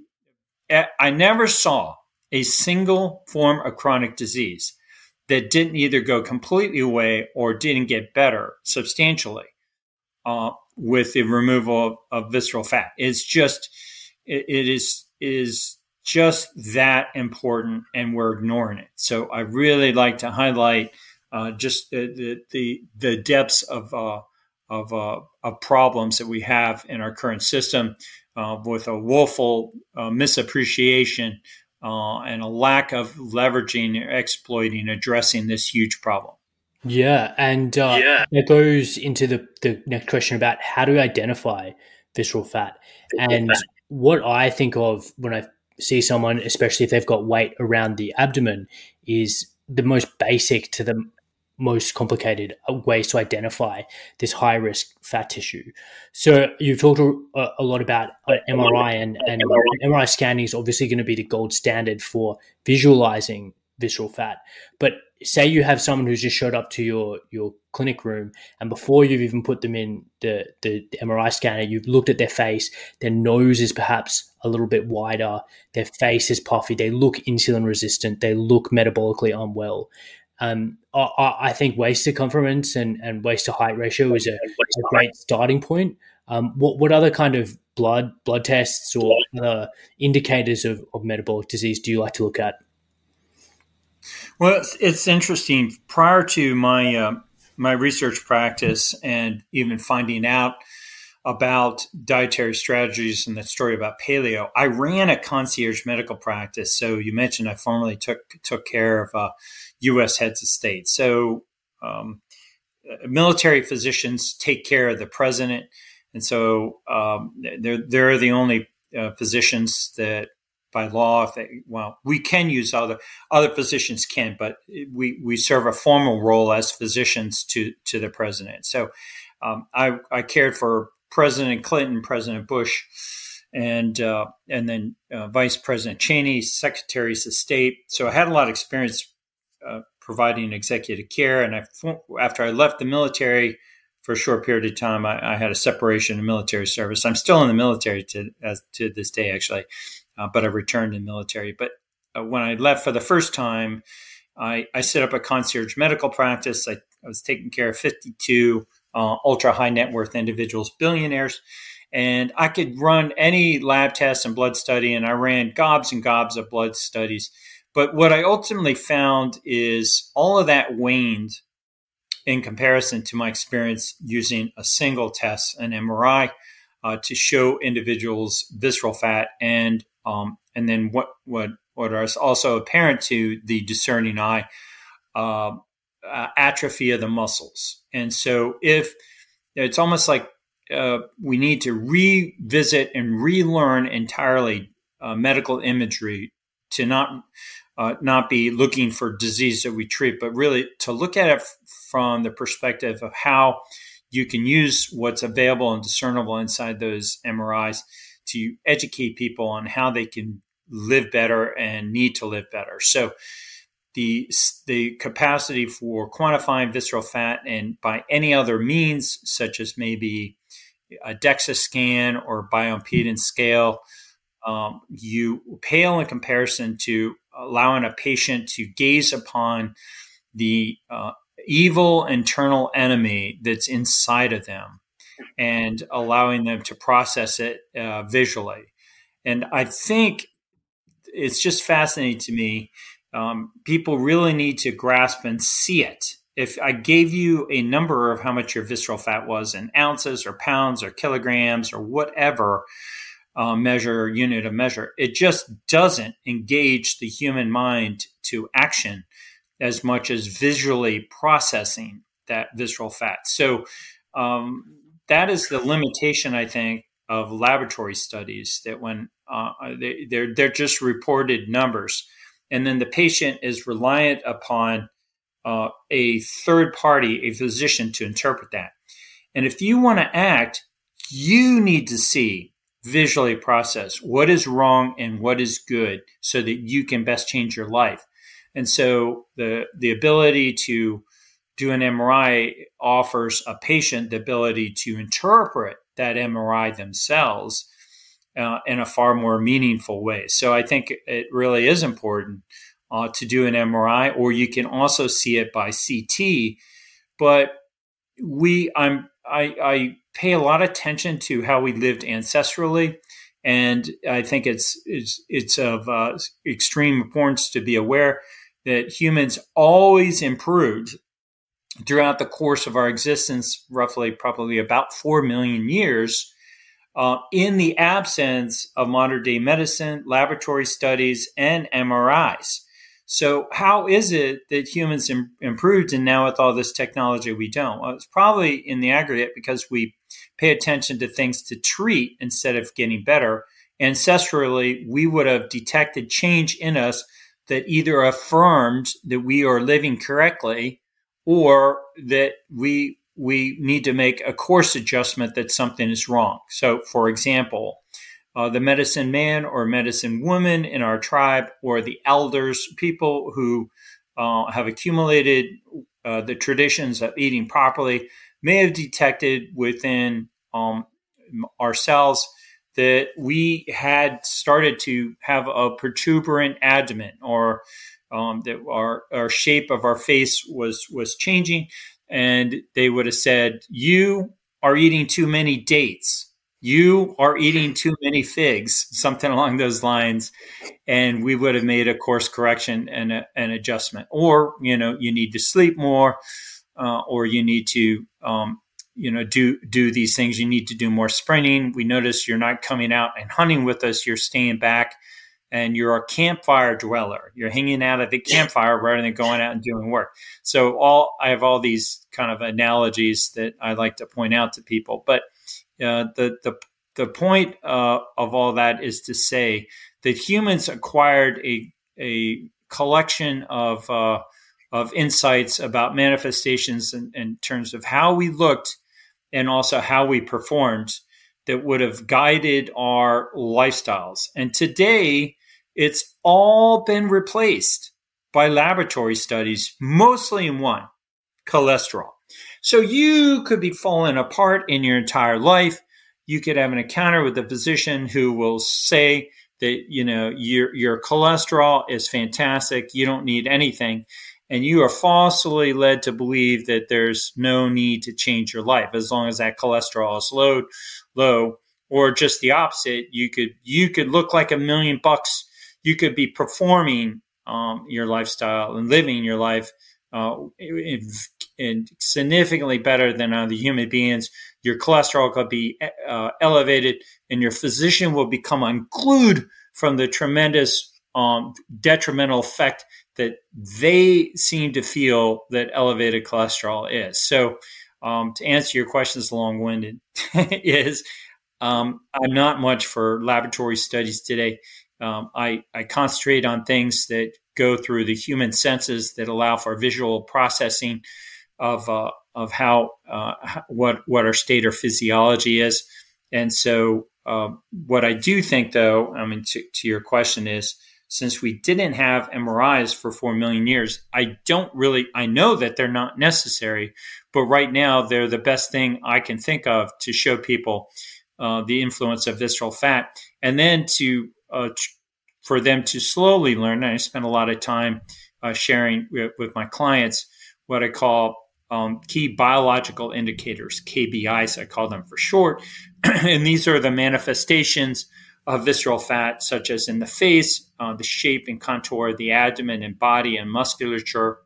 I never saw a single form of chronic disease that didn't either go completely away or didn't get better substantially uh, with the removal of, of visceral fat. It's just, it, it is is just that important, and we're ignoring it. So I really like to highlight uh, just the, the the the depths of uh, of uh, of problems that we have in our current system uh, with a woeful uh, misappreciation. Uh, and a lack of leveraging or exploiting, addressing this huge problem. Yeah, and uh, yeah. It goes into the, the next question about how to identify visceral fat. Visceral and fat. What I think of when I see someone, especially if they've got weight around the abdomen, is the most basic to the most complicated ways to identify this high-risk fat tissue. So you've talked a, a lot about M R I, and, and M R I scanning is obviously going to be the gold standard for visualizing visceral fat. But say you have someone who's just showed up to your, your clinic room, and before you've even put them in the, the M R I scanner, you've looked at their face, their nose is perhaps a little bit wider, their face is puffy, they look insulin resistant, they look metabolically unwell. Um, I, I think waist circumference and, and waist to height ratio is a, a great starting point. Um, what what other kind of blood blood tests or other indicators of, of metabolic disease do you like to look at? Well, it's, it's interesting. Prior to my uh, my research practice and even finding out about dietary strategies and that story about paleo, I ran a concierge medical practice. So you mentioned I formerly took took care of uh, U S heads of state. So um, military physicians take care of the president, and so um, they're they're the only uh, physicians that, by law, if they, well, we can use other other physicians can, but we we serve a formal role as physicians to to the president. So um, I I cared for President Clinton, President Bush, and uh, and then uh, Vice President Cheney, Secretaries of State. So I had a lot of experience uh, providing executive care. And I, after I left the military for a short period of time, I, I had a separation in military service. I'm still in the military to as, to this day, actually, uh, but I returned to the military. But uh, when I left for the first time, I, I set up a concierge medical practice. I, I was taking care of fifty-two uh, ultra high net worth individuals, billionaires. And I could run any lab test and blood study, and I ran gobs and gobs of blood studies. But what I ultimately found is all of that waned in comparison to my experience using a single test, an M R I, uh, to show individuals visceral fat, and um, and then what what what is also apparent to the discerning eye, uh, uh, atrophy of the muscles. And so if it's almost like uh, we need to revisit and relearn entirely uh, medical imagery to not uh, not be looking for disease that we treat, but really to look at it f- from the perspective of how you can use what's available and discernible inside those M R Is to educate people on how they can live better and need to live better. So the the capacity for quantifying visceral fat, and by any other means, such as maybe a DEXA scan or bioimpedance scale, um, you pale in comparison to allowing a patient to gaze upon the uh, evil internal enemy that's inside of them and allowing them to process it uh, visually. And I think it's just fascinating to me. Um, people really need to grasp and see it. If I gave you a number of how much your visceral fat was in ounces or pounds or kilograms or whatever uh, measure, unit of measure, it just doesn't engage the human mind to action as much as visually processing that visceral fat. So um, that is the limitation, I think, of laboratory studies, that when uh, they, they're, they're just reported numbers. And then the patient is reliant upon uh, a third party, a physician, to interpret that. And if you want to act, you need to see, visually process what is wrong and what is good so that you can best change your life. And so the the ability to do an M R I offers a patient the ability to interpret that M R I themselves uh, in a far more meaningful way. So I think it really is important uh, to do an M R I, or you can also see it by C T. But we, I'm, I, I pay a lot of attention to how we lived ancestrally, and I think it's it's it's of uh, extreme importance to be aware that humans always improved throughout the course of our existence, roughly probably about four million years, uh, in the absence of modern day medicine, laboratory studies, and M R Is. So how is it that humans im- improved, and now with all this technology we don't? Well, it's probably in the aggregate because we pay attention to things to treat instead of getting better. Ancestrally, we would have detected change in us that either affirmed that we are living correctly, or that we we need to make a course adjustment that something is wrong. So, for example, uh, the medicine man or medicine woman in our tribe, or the elders, people who uh, have accumulated uh, the traditions of eating properly, may have detected within um, ourselves that we had started to have a protuberant abdomen, or um, that our, our shape of our face was was changing, and they would have said, "You are eating too many dates. You are eating too many figs," something along those lines, and we would have made a course correction and a, an adjustment. Or, you know, you need to sleep more, uh, or you need to um, you know, do do these things. You need to do more sprinting. We notice you're not coming out and hunting with us. You're staying back, and you're a campfire dweller. You're hanging out at the campfire rather than going out and doing work. So all I have all these kind of analogies that I like to point out to people. But uh, the the the point uh, of all that is to say that humans acquired a a collection of uh, of insights about manifestations in, in terms of how we looked and also how we performed that would have guided our lifestyles. And today, it's all been replaced by laboratory studies, mostly in one, cholesterol. So you could be falling apart in your entire life. You could have an encounter with a physician who will say that, you know, your, your cholesterol is fantastic. You don't need anything. And you are falsely led to believe that there's no need to change your life as long as that cholesterol is low, low, or just the opposite. You could you could look like a million bucks. You could be performing um, your lifestyle and living your life uh, in, in significantly better than other human beings. Your cholesterol could be uh, elevated, and your physician will become unglued from the tremendous um, detrimental effect that they seem to feel that elevated cholesterol is. So um, to answer your questions long-winded is um, I'm not much for laboratory studies today. Um, I, I concentrate on things that go through the human senses that allow for visual processing of uh, of how uh, what what our state or physiology is. And so uh, what I do think, though, I mean, to, to your question is, since we didn't have M R Is for four million years, I don't really, I know that they're not necessary, but right now they're the best thing I can think of to show people uh, the influence of visceral fat. And then to, uh, for them to slowly learn, and I spend a lot of time uh, sharing with, with my clients what I call um, key biological indicators, K B Is, I call them for short. And these are the manifestations of visceral fat, such as in the face, uh, the shape and contour of the abdomen and body and musculature,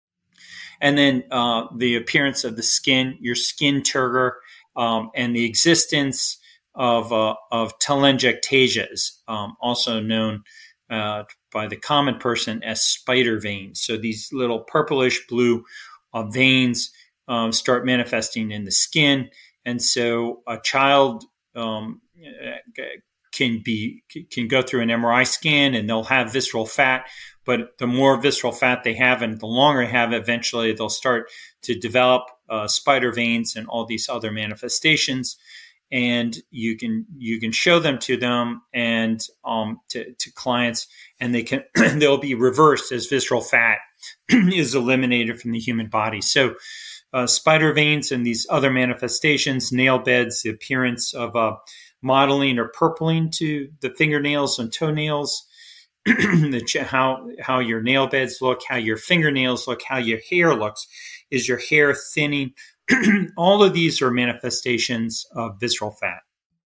and then uh, the appearance of the skin, your skin turgor, um, and the existence of uh, of telangiectasias, um, also known uh, by the common person as spider veins. So these little purplish blue uh, veins um, start manifesting in the skin. And so a child um, can be can go through an M R I scan and they'll have visceral fat. But the more visceral fat they have and the longer they have, eventually they'll start to develop uh, spider veins and all these other manifestations. And you can you can show them to them and um, to, to clients, and they can they'll be reversed as visceral fat is eliminated from the human body. So uh, spider veins and these other manifestations, nail beds, the appearance of uh, mottling or purpling to the fingernails and toenails, the, how how your nail beds look, how your fingernails look, how your hair looks. Is your hair thinning? All of these are manifestations of visceral fat.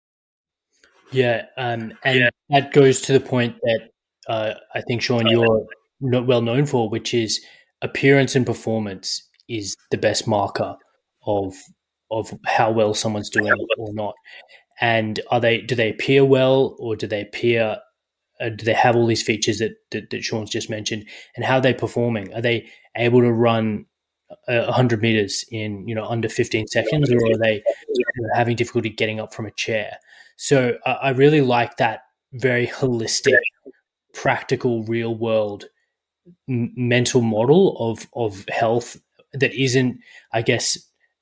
Yeah, um, and yeah. that goes to the point that uh, I think, Sean, you're not well known for, which is appearance and performance is the best marker of of how well someone's doing or not. And are they do they appear well, or do they appear uh, do they have all these features that, that that Sean's just mentioned? And how are they performing? Are they able to run one hundred meters in, you know, under fifteen seconds, or are they you know, having difficulty getting up from a chair? So uh, I really like that very holistic, practical, real world m- mental model of of health that isn't, I guess,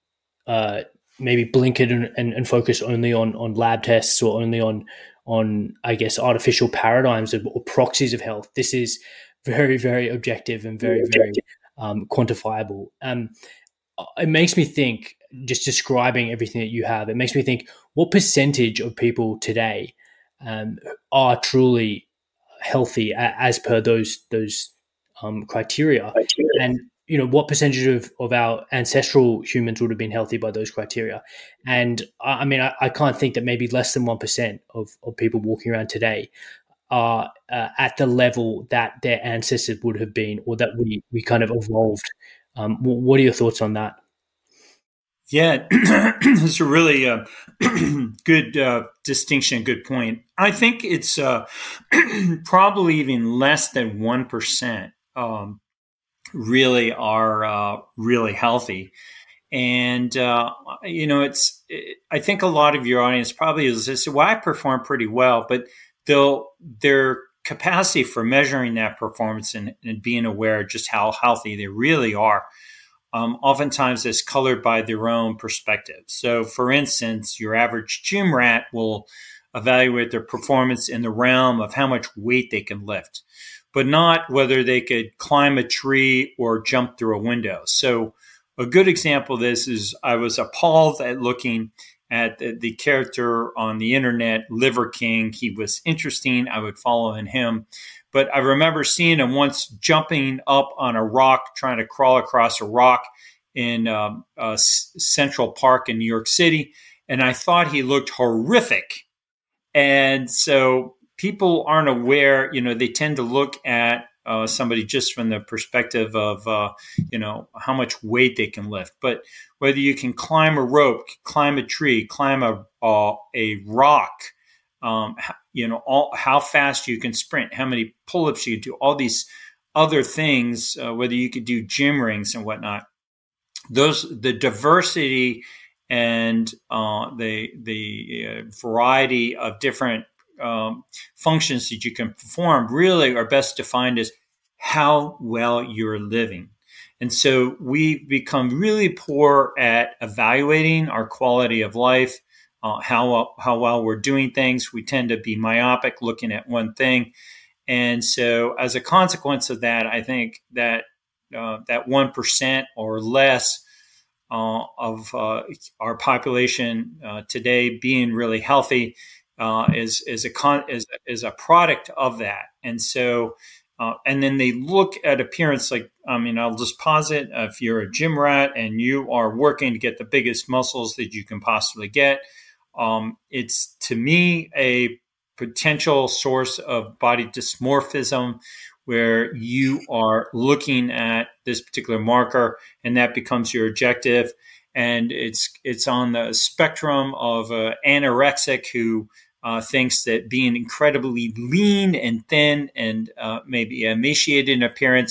uh, maybe blinkered and, and, and focused only on on lab tests or only on on I guess artificial paradigms of, or proxies of health. This is very, very objective and very, very Um, quantifiable. Um, it makes me think, just describing everything that you have, it makes me think, what percentage of people today um, are truly healthy as per those those um, criteria? criteria? And you know, what percentage of, of our ancestral humans would have been healthy by those criteria? And I mean, I, I can't think that maybe less than one percent of, of people walking around today are uh, at the level that their ancestors would have been, or that we, we kind of evolved. Um, what are your thoughts on that? Yeah, it's a really uh, good uh, distinction, good point. I think it's uh, probably even less than one percent um, really are uh, really healthy. And, uh, you know, it's, it, I think a lot of your audience probably is this, well, I perform pretty well, but they'll, their capacity for measuring that performance and, and being aware of just how healthy they really are, um, oftentimes is colored by their own perspective. So, for instance, your average gym rat will evaluate their performance in the realm of how much weight they can lift, but not whether they could climb a tree or jump through a window. So, a good example of this is I was appalled at looking at the, the character on the internet, Liver King. He was interesting. I would follow in him. But I remember seeing him once jumping up on a rock, trying to crawl across a rock in um, uh, Central Park in New York City. And I thought he looked horrific. And so people aren't aware, you know, they tend to look at Uh, somebody just from the perspective of, uh, you know, how much weight they can lift. But whether you can climb a rope, climb a tree, climb a uh, a rock, um, you know, all, how fast you can sprint, how many pull-ups you can do, all these other things, uh, whether you could do gym rings and whatnot. Those, the diversity and uh, the the uh, variety of different Um, functions that you can perform really are best defined as how well you're living. And so we become really poor at evaluating our quality of life, uh, how, how well we're doing things. We tend to be myopic, looking at one thing. And so as a consequence of that, I think that uh, that one percent or less uh, of uh, our population uh, today being really healthy Uh, is is a con, is is a product of that, and so uh, and then they look at appearance. Like I mean, I'll just posit if you're a gym rat and you are working to get the biggest muscles that you can possibly get, um, it's to me a potential source of body dysmorphism, where you are looking at this particular marker and that becomes your objective, and it's it's on the spectrum of uh, anorexic who Uh, thinks that being incredibly lean and thin and uh, maybe emaciated in appearance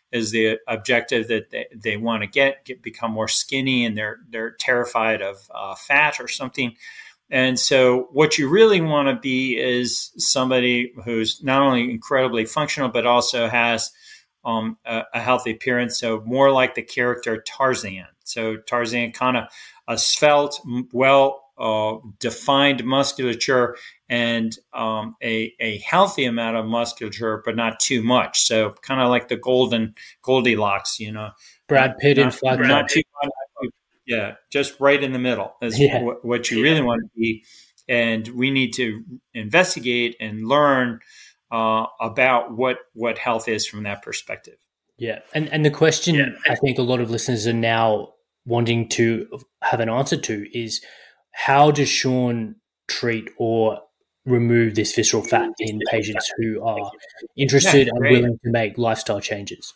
is the objective that they, they want to get, get become more skinny, and they're they're terrified of uh, fat or something. And so what you really want to be is somebody who's not only incredibly functional, but also has um, a, a healthy appearance. So more like the character Tarzan. So Tarzan, kind of a svelte, well uh, defined musculature, and um, a, a healthy amount of musculature, but not too much. So kind of like the golden Goldilocks, you know. Brad Pitt in Fight Club. Not too much. Yeah, just right in the middle is yeah. w- what you really want to be. And we need to investigate and learn uh, about what, what health is from that perspective. Yeah. And and the question yeah. I think a lot of listeners are now wanting to have an answer to is, how does Sean treat or remove this visceral fat in patients who are interested yeah, and willing to make lifestyle changes?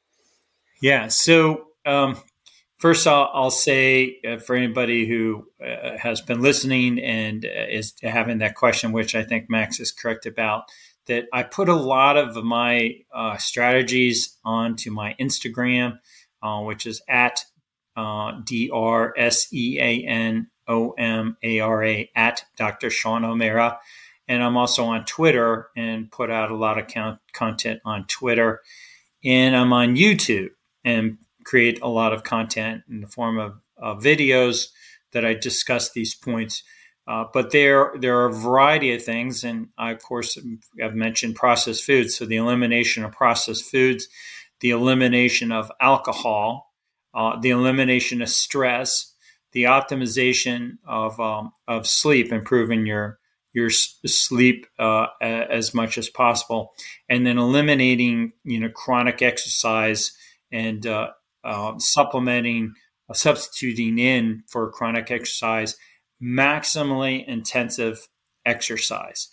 Yeah. So, um, First, I'll, I'll say uh, for anybody who uh, has been listening and uh, is having that question, which I think Max is correct about, that I put a lot of my uh, strategies onto my Instagram, uh, which is at uh, D R S E A N O M A R A, at Doctor Sean O'Mara. And I'm also on Twitter and put out a lot of count- content on Twitter. And I'm on YouTube and create a lot of content in the form of uh, videos that I discuss these points. Uh, but there, there are a variety of things. And I, of course, have mentioned processed foods. So the elimination of processed foods, the elimination of alcohol, uh, the elimination of stress, the optimization of um, of sleep, improving your your sleep uh, as much as possible, and then eliminating, you know, chronic exercise and uh, Uh, supplementing, uh, substituting in for chronic exercise, maximally intensive exercise.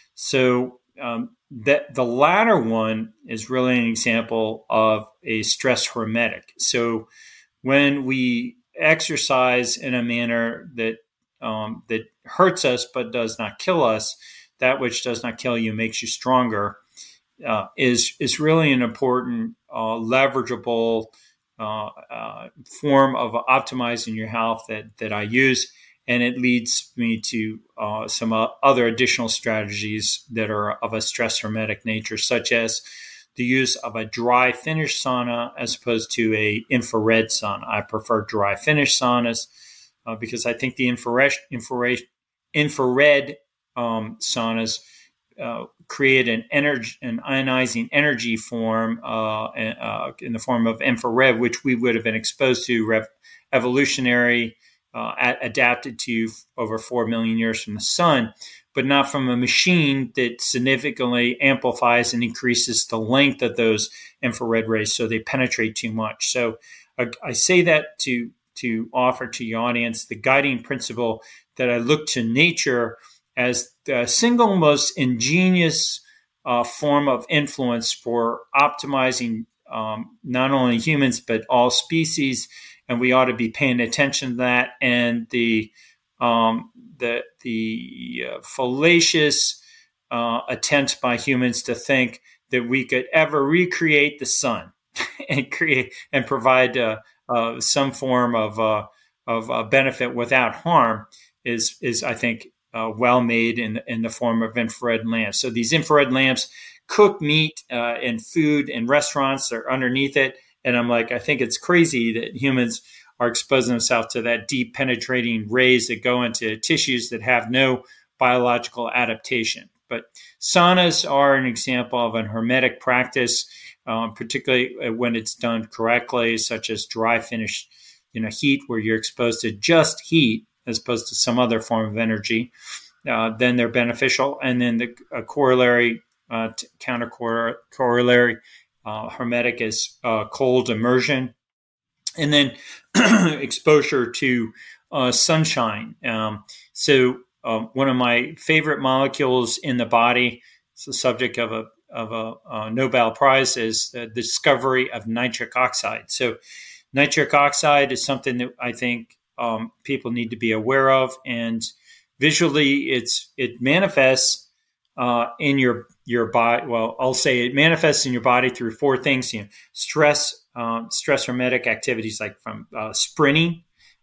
So um, that the latter one is really an example of a stress hormetic. So when we exercise in a manner that um, that hurts us but does not kill us, that which does not kill you makes you stronger, uh, is is really an important uh, leverageable Uh, uh, form of optimizing your health that that I use, and it leads me to uh, some uh, other additional strategies that are of a stress hormetic nature, such as the use of a dry finish sauna as opposed to a infrared sauna. I prefer dry finish saunas uh, because I think the infrared infrared infrared um, saunas Uh, create an energy, an ionizing energy form uh, uh, in the form of infrared, which we would have been exposed to rev- evolutionary, uh, a- adapted to over four million years from the sun, but not from a machine that significantly amplifies and increases the length of those infrared rays, so they penetrate too much. So uh, I say that to to offer to your audience the guiding principle that I look to nature as the single most ingenious uh, form of influence for optimizing um, not only humans, but all species. And we ought to be paying attention to that. And the um, the, the uh, fallacious uh, attempts by humans to think that we could ever recreate the sun and create and provide uh, uh, some form of, uh, of uh, benefit without harm is, is I think, Uh, well made in, in the form of infrared lamps. So these infrared lamps cook meat uh, and food in restaurants. They're underneath it. And I'm like, I think it's crazy that humans are exposing themselves to that deep penetrating rays that go into tissues that have no biological adaptation. But saunas are an example of a hermetic practice, um, particularly when it's done correctly, such as dry finish, you know, heat, where you're exposed to just heat as opposed to some other form of energy. Uh, then they're beneficial. And then the uh, corollary, uh, t- counter corollary, uh, hermetic is uh, cold immersion. And then exposure to uh, sunshine. Um, so um, one of my favorite molecules in the body, it's the subject of a of a, a Nobel Prize, is the discovery of nitric oxide. So nitric oxide is something that I think Um, people need to be aware of, and visually, it's it manifests uh, in your your body. Well, I'll say it manifests in your body through four things: you know, stress, um, stress hormetic activities like from uh, sprinting,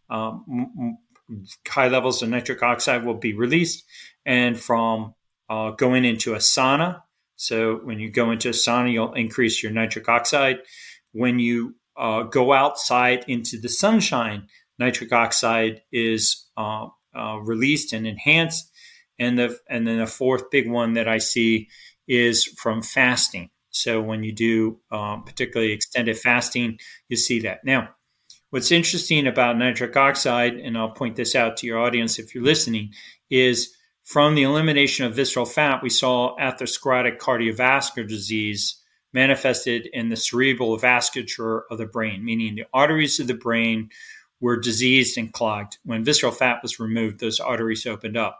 um, high levels of nitric oxide will be released, and from uh, going into a sauna. So when you go into a sauna, you'll increase your nitric oxide. When you uh, go outside into the sunshine, nitric oxide is uh, uh, released and enhanced. And the and then the fourth big one that I see is from fasting. So when you do um, particularly extended fasting, you see that. Now, what's interesting about nitric oxide, and I'll point this out to your audience if you're listening, is from the elimination of visceral fat, we saw atherosclerotic cardiovascular disease manifested in the cerebral vasculature of the brain, meaning the arteries of the brain were diseased and clogged. When visceral fat was removed, those arteries opened up.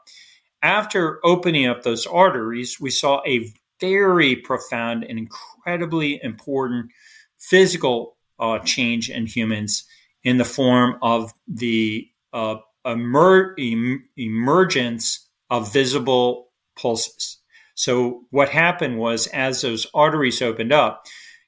After opening up those arteries, we saw a very profound and incredibly important physical uh, change in humans in the form of the uh, emer- em- emergence of visible pulses. So what happened was, as those arteries opened up,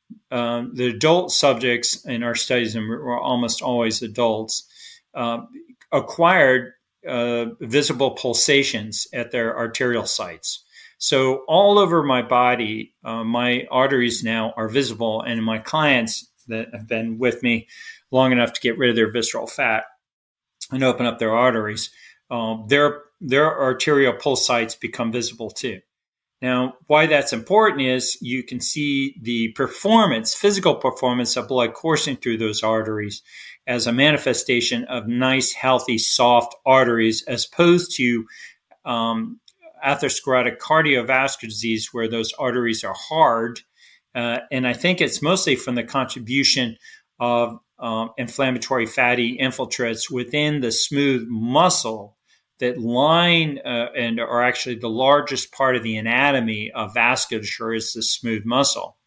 uh, the adult subjects in our studies, and we're almost always adults, uh, acquired uh, visible pulsations at their arterial sites. So all over my body, uh, my arteries now are visible, and my clients that have been with me long enough to get rid of their visceral fat and open up their arteries, um, their their arterial pulse sites become visible too. Now, why that's important is you can see the performance, physical performance of blood coursing through those arteries as a manifestation of nice, healthy, soft arteries, as opposed to um, atherosclerotic cardiovascular disease, where those arteries are hard. Uh, and I think it's mostly from the contribution of um, inflammatory fatty infiltrates within the smooth muscle that line uh, and are actually the largest part of the anatomy of vasculature is the smooth muscle.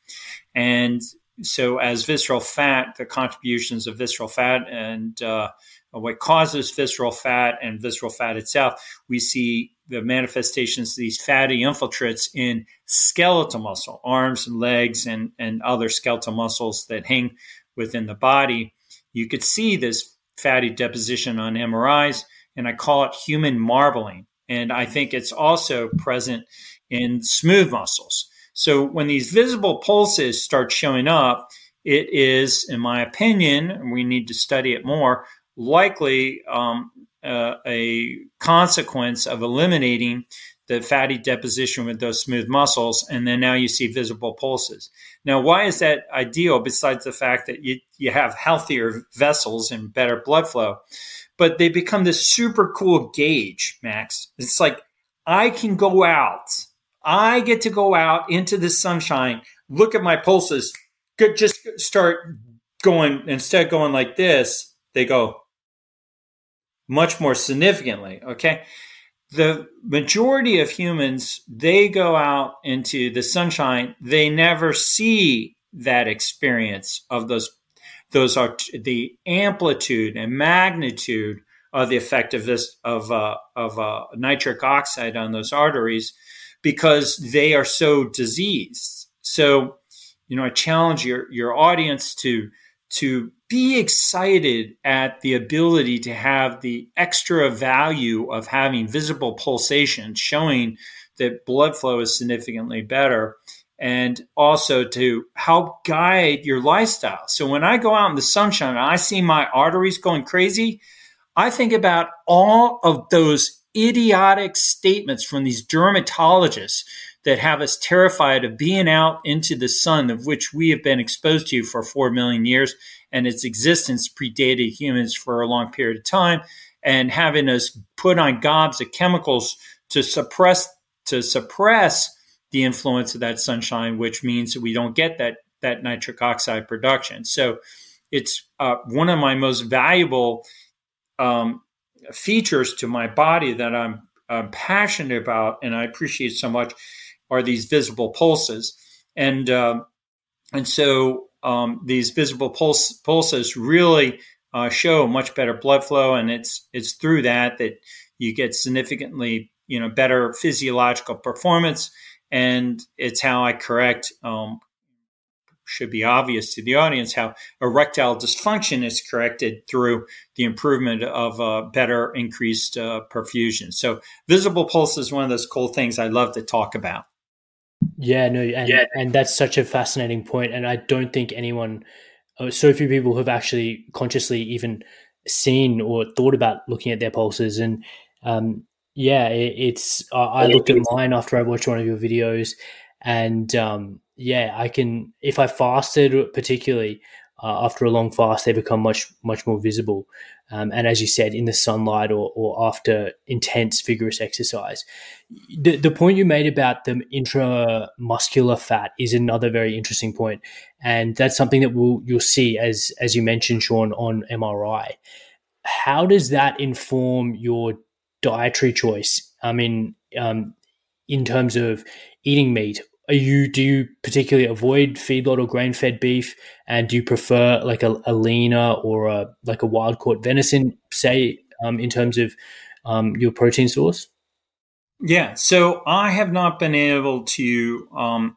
And so as visceral fat, the contributions of visceral fat and uh, what causes visceral fat and visceral fat itself, we see the manifestations of these fatty infiltrates in skeletal muscle, arms and legs and, and other skeletal muscles that hang within the body. You could see this fatty deposition on M R Is, and I call it human marbling. And I think it's also present in smooth muscles. So when these visible pulses start showing up, it is, in my opinion, and we need to study it more, likely um, uh, a consequence of eliminating the fatty deposition with those smooth muscles, and then now you see visible pulses. Now, why is that ideal besides the fact that you, you have healthier vessels and better blood flow? But they become this super cool gauge, Max. It's like I can go out. I get to go out into the sunshine, look at my pulses, just start going, instead of going like this, they go much more significantly, okay? The majority of humans, they go out into the sunshine, they never see that experience of those Those are t- the amplitude and magnitude of the effect of this of uh, of uh, nitric oxide on those arteries, because they are so diseased. So, you know, I challenge your your audience to to be excited at the ability to have the extra value of having visible pulsation, showing that blood flow is significantly better, and also to help guide your lifestyle. So when I go out in the sunshine and I see my arteries going crazy, I think about all of those idiotic statements from these dermatologists that have us terrified of being out into the sun, of which we have been exposed to for four million years, and its existence predated humans for a long period of time, and having us put on gobs of chemicals to suppress to suppress the influence of that sunshine, which means that we don't get that, that nitric oxide production. So it's uh, one of my most valuable um, features to my body that I'm, I'm passionate about and I appreciate so much are these visible pulses. And uh, and so um, these visible pulse, pulses really uh, show much better blood flow, and it's it's through that that you get significantly you know better physiological performance. And it's how I correct, um, should be obvious to the audience, how erectile dysfunction is corrected through the improvement of uh, better increased uh, perfusion. So visible pulse is one of those cool things I love to talk about. Yeah, no, and, yeah. and that's such a fascinating point. And I don't think anyone, uh, so few people have actually consciously even seen or thought about looking at their pulses. And um, yeah, it, it's, uh, I looked at mine after I watched one of your videos, and um, yeah, I can, if I fasted particularly, uh, after a long fast, they become much, much more visible. Um, and as you said, in the sunlight or, or after intense vigorous exercise. The, the point you made about the intramuscular fat is another very interesting point. And that's something that we'll, you'll see, as, as you mentioned, Sean, on M R I. How does that inform your dietary choice? I mean, um, in terms of eating meat, are you, do you particularly avoid feedlot or grain-fed beef, and do you prefer like a, a leaner or a, like a wild-caught venison, say, um, in terms of um, your protein source? Yeah, so I have not been able to um,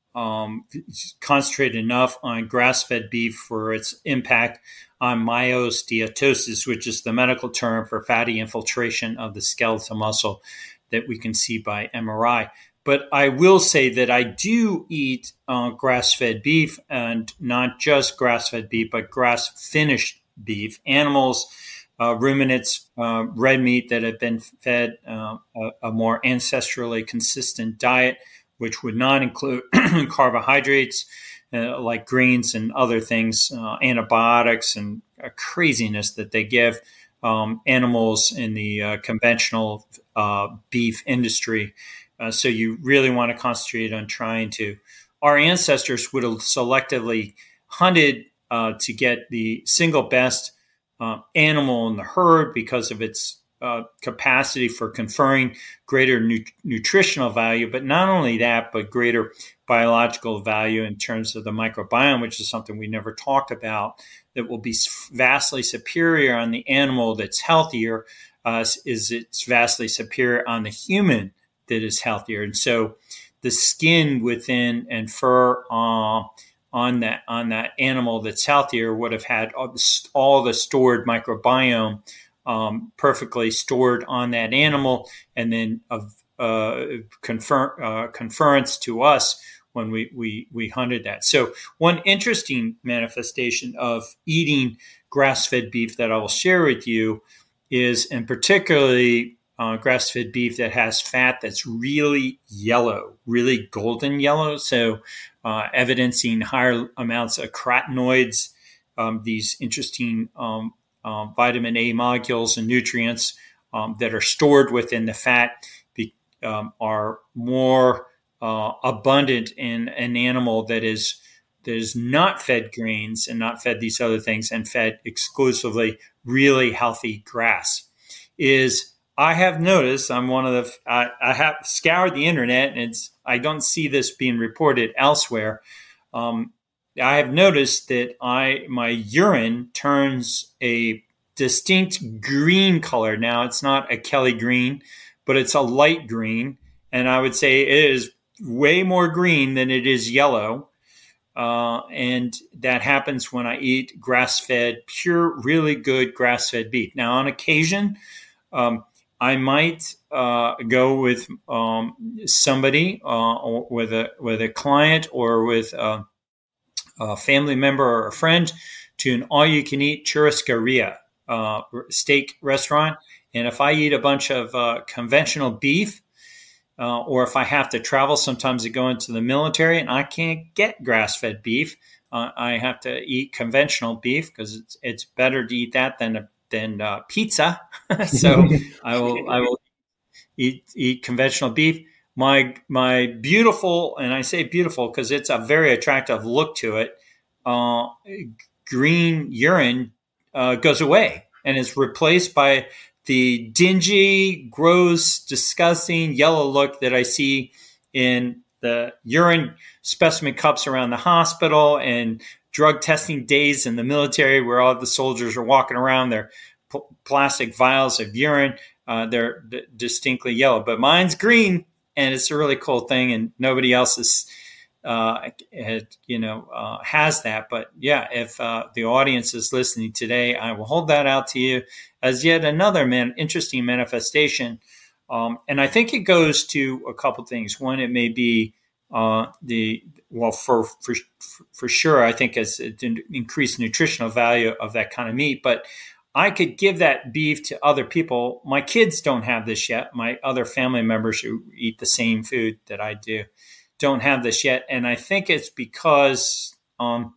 um, concentrate enough on grass-fed beef for its impact on myosteatosis, which is the medical term for fatty infiltration of the skeletal muscle that we can see by M R I. But I will say that I do eat uh, grass-fed beef, and not just grass-fed beef, but grass-finished beef. Animals, uh, ruminants, uh, red meat that have been fed uh, a, a more ancestrally consistent diet, which would not include carbohydrates uh, like greens and other things, uh, antibiotics and uh, craziness that they give um, animals in the uh, conventional uh, beef industry. Uh, so you really want to concentrate on trying to, our ancestors would have selectively hunted uh, to get the single best uh, animal in the herd because of its uh, capacity for conferring greater nu- nutritional value, but not only that, but greater biological value in terms of the microbiome, which is something we never talked about, that will be vastly superior on the animal that's healthier, uh, is it's vastly superior on the human that is healthier. And so the skin within and fur uh, on that on that animal that's healthier would have had all the, all the stored microbiome um, perfectly stored on that animal, and then of uh, confer, uh, conference to us when we, we, we hunted that. So one interesting manifestation of eating grass-fed beef that I will share with you is, and particularly Uh, grass-fed beef that has fat that's really yellow, really golden yellow, so uh, evidencing higher amounts of carotenoids, um, these interesting um, uh, vitamin A molecules and nutrients um, that are stored within the fat be, um, are more uh, abundant in an animal that is that is not fed grains and not fed these other things and fed exclusively really healthy grass. Is I have noticed, I'm one of the, I, I have scoured the internet, and it's, I don't see this being reported elsewhere. Um, I have noticed that I, my urine turns a distinct green color. Now, it's not a Kelly green, but it's a light green. And I would say it is way more green than it is yellow. Uh, and that happens when I eat grass-fed, pure, really good grass-fed beef. Now, on occasion, um, I might uh, go with um, somebody, uh, or with a with a client, or with a, a family member or a friend, to an all-you-can-eat churrascaria uh, steak restaurant. And if I eat a bunch of uh, conventional beef, uh, or if I have to travel, sometimes I go into the military and I can't get grass-fed beef, uh, I have to eat conventional beef because it's it's better to eat that than a than uh, pizza. So I will I will eat eat conventional beef. My my beautiful, and I say beautiful because it's a very attractive look to it, uh, green urine uh, goes away and is replaced by the dingy, gross, disgusting yellow look that I see in the urine specimen cups around the hospital and drug testing days in the military, where all the soldiers are walking around their p- plastic vials of urine. Uh, they're d- distinctly yellow, but mine's green, and it's a really cool thing, and nobody else is, uh, had, you know, uh, has that. But yeah, if uh, the audience is listening today, I will hold that out to you as yet another man- interesting manifestation. Um, and I think it goes to a couple things. One, it may be uh, the well, for for for sure, I think it's an increased nutritional value of that kind of meat. But I could give that beef to other people. My kids don't have this yet. My other family members who eat the same food that I do don't have this yet, and I think it's because um,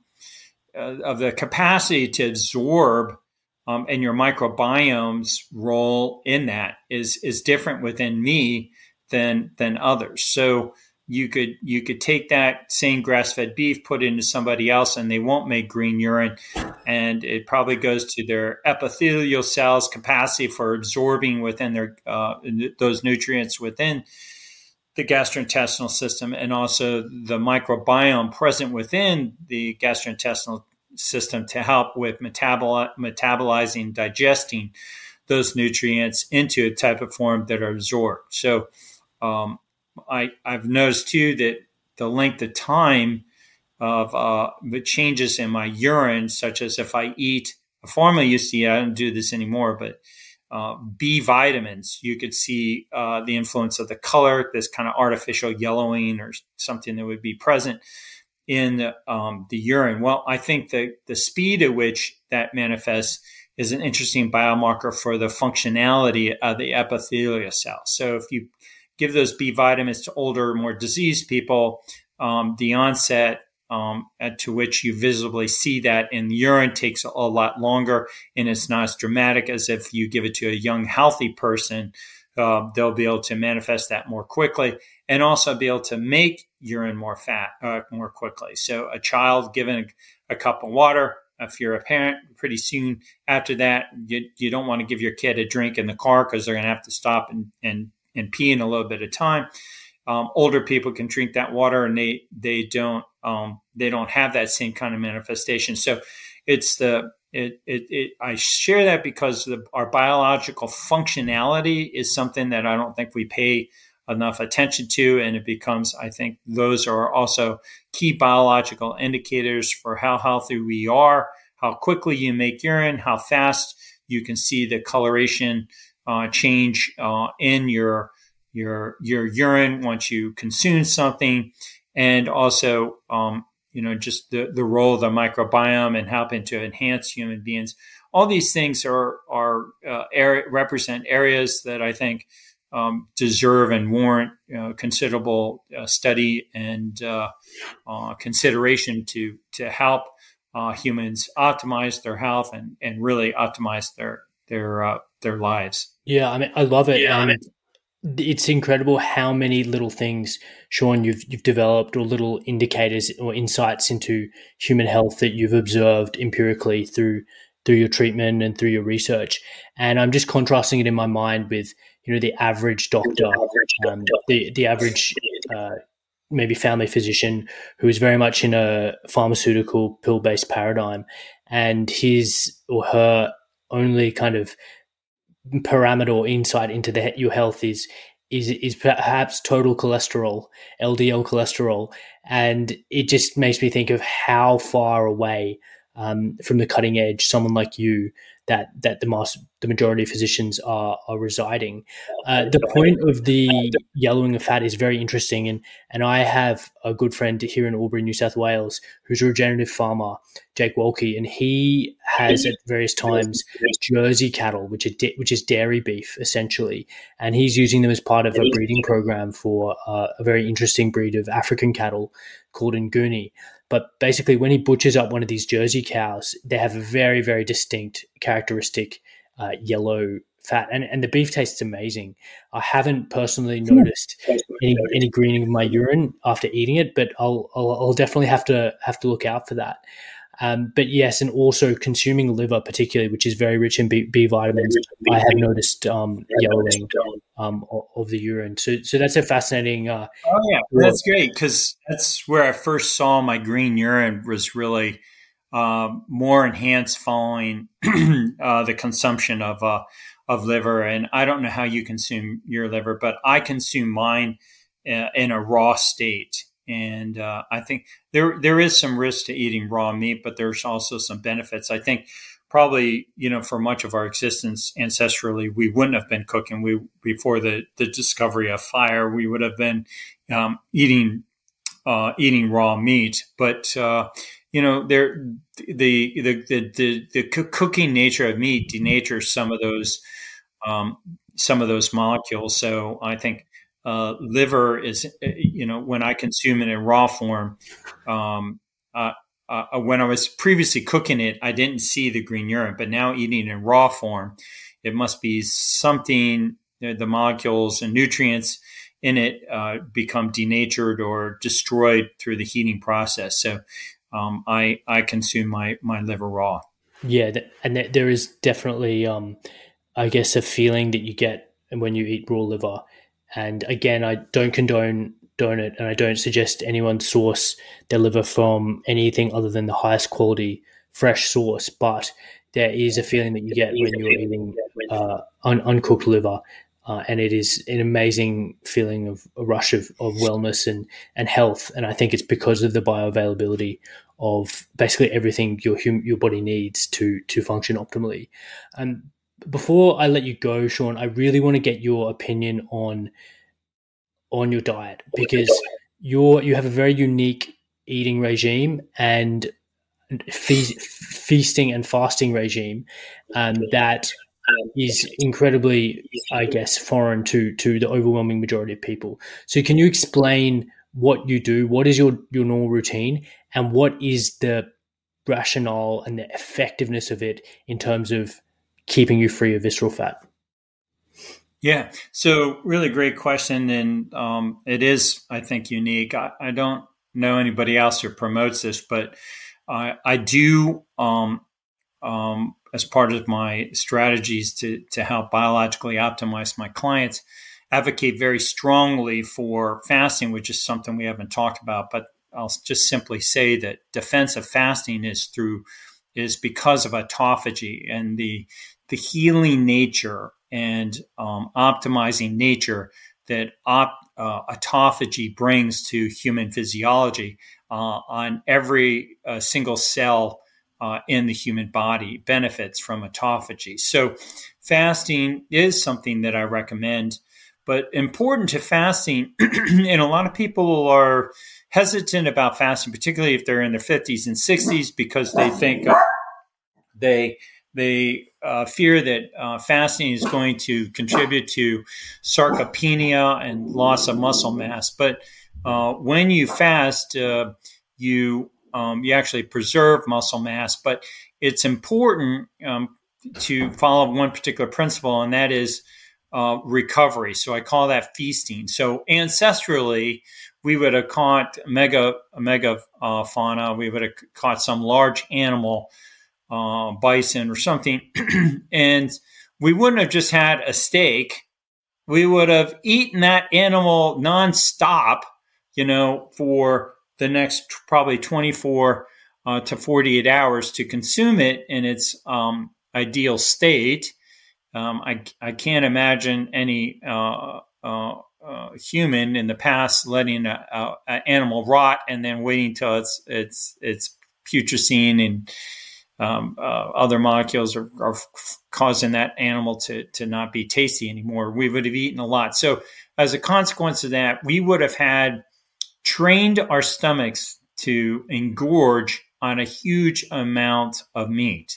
uh, of the capacity to absorb. Um, and your microbiome's role in that is is different within me than than others. So you could you could take that same grass-fed beef, put it into somebody else, and they won't make green urine, and it probably goes to their epithelial cells' capacity for absorbing within their uh, those nutrients within the gastrointestinal system, and also the microbiome present within the gastrointestinal system to help with metaboli- metabolizing, digesting those nutrients into a type of form that are absorbed. So um, I, I've noticed too that the length of time of uh, the changes in my urine, such as if I eat, I formerly used to eat, I don't do this anymore, but uh, B vitamins, you could see uh, the influence of the color, this kind of artificial yellowing or something that would be present in the, um, the urine. Well, I think the, the speed at which that manifests is an interesting biomarker for the functionality of the epithelial cell. So if you give those B vitamins to older, more diseased people, um, the onset um, to which you visibly see that in the urine takes a, a lot longer, and it's not as dramatic as if you give it to a young, healthy person. Uh, they'll be able to manifest that more quickly and also be able to make urine more fat uh, more quickly. So a child given a, a cup of water, if you're a parent, pretty soon after that, you, you don't want to give your kid a drink in the car because they're going to have to stop and, and, and pee in a little bit of time. Um, older people can drink that water, and they they don't um, they don't have that same kind of manifestation. So it's the It, it, it, I share that because the, our biological functionality is something that I don't think we pay enough attention to. And it becomes, I think those are also key biological indicators for how healthy we are, how quickly you make urine, how fast you can see the coloration uh, change uh, in your, your, your urine once you consume something. And also, um, you know, just the, the role of the microbiome and helping to enhance human beings. All these things are are uh, area, represent areas that I think um, deserve and warrant you know, considerable uh, study and uh, uh, consideration to to help uh, humans optimize their health and, and really optimize their their uh, their lives. Yeah, I mean, I love it. Yeah, and it's incredible how many little things, Sean, you've you've developed, or little indicators or insights into human health that you've observed empirically through through your treatment and through your research. And I'm just contrasting it in my mind with, you know, the average doctor, um, the the average uh, maybe family physician who is very much in a pharmaceutical pill-based paradigm, and his or her only kind of parameter or insight into the, your health is is is perhaps total cholesterol, L D L cholesterol, and it just makes me think of how far away um, from the cutting edge someone like you that that the mass, the majority of physicians are are residing. Uh, the point of the yellowing of fat is very interesting, and and I have a good friend here in Albury, New South Wales, who's a regenerative farmer, Jake Wolke, and he has at various times Jersey cattle, which are da- which is dairy beef essentially, and he's using them as part of a breeding program for uh, a very interesting breed of African cattle called Nguni. But basically, when he butchers up one of these Jersey cows, they have a very, very distinct characteristic uh, yellow fat, and and the beef tastes amazing. I haven't personally noticed any, any greening of my urine after eating it, but I'll, I'll I'll definitely have to have to look out for that. Um, but yes, and also consuming liver, particularly, which is very rich in B, B vitamins, I have noticed um, yellowing um, of the urine. So, so that's a fascinating. Uh, oh yeah, that's great because that's where I first saw my green urine was really uh, more enhanced following uh, the consumption of uh, of liver. And I don't know how you consume your liver, but I consume mine uh, in a raw state. And uh, I think there there is some risk to eating raw meat, but there's also some benefits. I think probably, you know, for much of our existence ancestrally, we wouldn't have been cooking. We before the, the discovery of fire, we would have been um, eating uh, eating raw meat. But uh, you know, there the the the the, the cooking nature of meat denatures some of those um, some of those molecules. So I think. Uh, liver is, you know, when I consume it in raw form, um, uh, uh, when I was previously cooking it, I didn't see the green urine, but now eating it in raw form, it must be something, you know, the molecules and nutrients in it uh, become denatured or destroyed through the heating process. So um, I, I consume my, my liver raw. Yeah. And there is definitely, um, I guess, a feeling that you get when you eat raw liver. And again, I don't condone don't it, and I don't suggest anyone source their liver from anything other than the highest quality fresh source. But there is a feeling that you get when you're eating uh, un- uncooked liver, uh, and it is an amazing feeling of a rush of, of wellness and, and health. And I think it's because of the bioavailability of basically everything your hum- your body needs to to function optimally. And before I let you go, Sean, I really want to get your opinion on on your diet, because you're you have a very unique eating regime and fe- feasting and fasting regime um, that is incredibly, I guess, foreign to to the overwhelming majority of people. So can you explain what you do? What is your, your normal routine, and what is the rationale and the effectiveness of it in terms of keeping you free of visceral fat? Yeah. So really great question. And um, it is, I think, unique. I, I don't know anybody else who promotes this, but I, I do, um, um, as part of my strategies to, to help biologically optimize my clients, advocate very strongly for fasting, which is something we haven't talked about. But I'll just simply say that defense of fasting is through is because of autophagy and the the healing nature and um, optimizing nature that op, uh, autophagy brings to human physiology uh, on every uh, single cell uh, in the human body benefits from autophagy. So fasting is something that I recommend, but important to fasting, and a lot of people are hesitant about fasting, particularly if they're in their fifties and sixties, because they think uh, they They uh, fear that uh, fasting is going to contribute to sarcopenia and loss of muscle mass. But uh, when you fast, uh, you um, you actually preserve muscle mass. But it's important um, to follow one particular principle, and that is uh, recovery. So I call that feasting. So ancestrally, we would have caught mega mega uh, fauna. We would have caught some large animal. Uh, bison or something, and we wouldn't have just had a steak. We would have eaten that animal nonstop, you know, for the next probably twenty-four uh, to forty-eight hours to consume it in its um, ideal state. Um, I, I can't imagine any uh, uh, uh, human in the past letting an animal rot and then waiting till it's it's it's putrescine and Um, uh, other molecules are, are causing that animal to, to not be tasty anymore. We would have eaten a lot. So as a consequence of that, we would have had trained our stomachs to engorge on a huge amount of meat.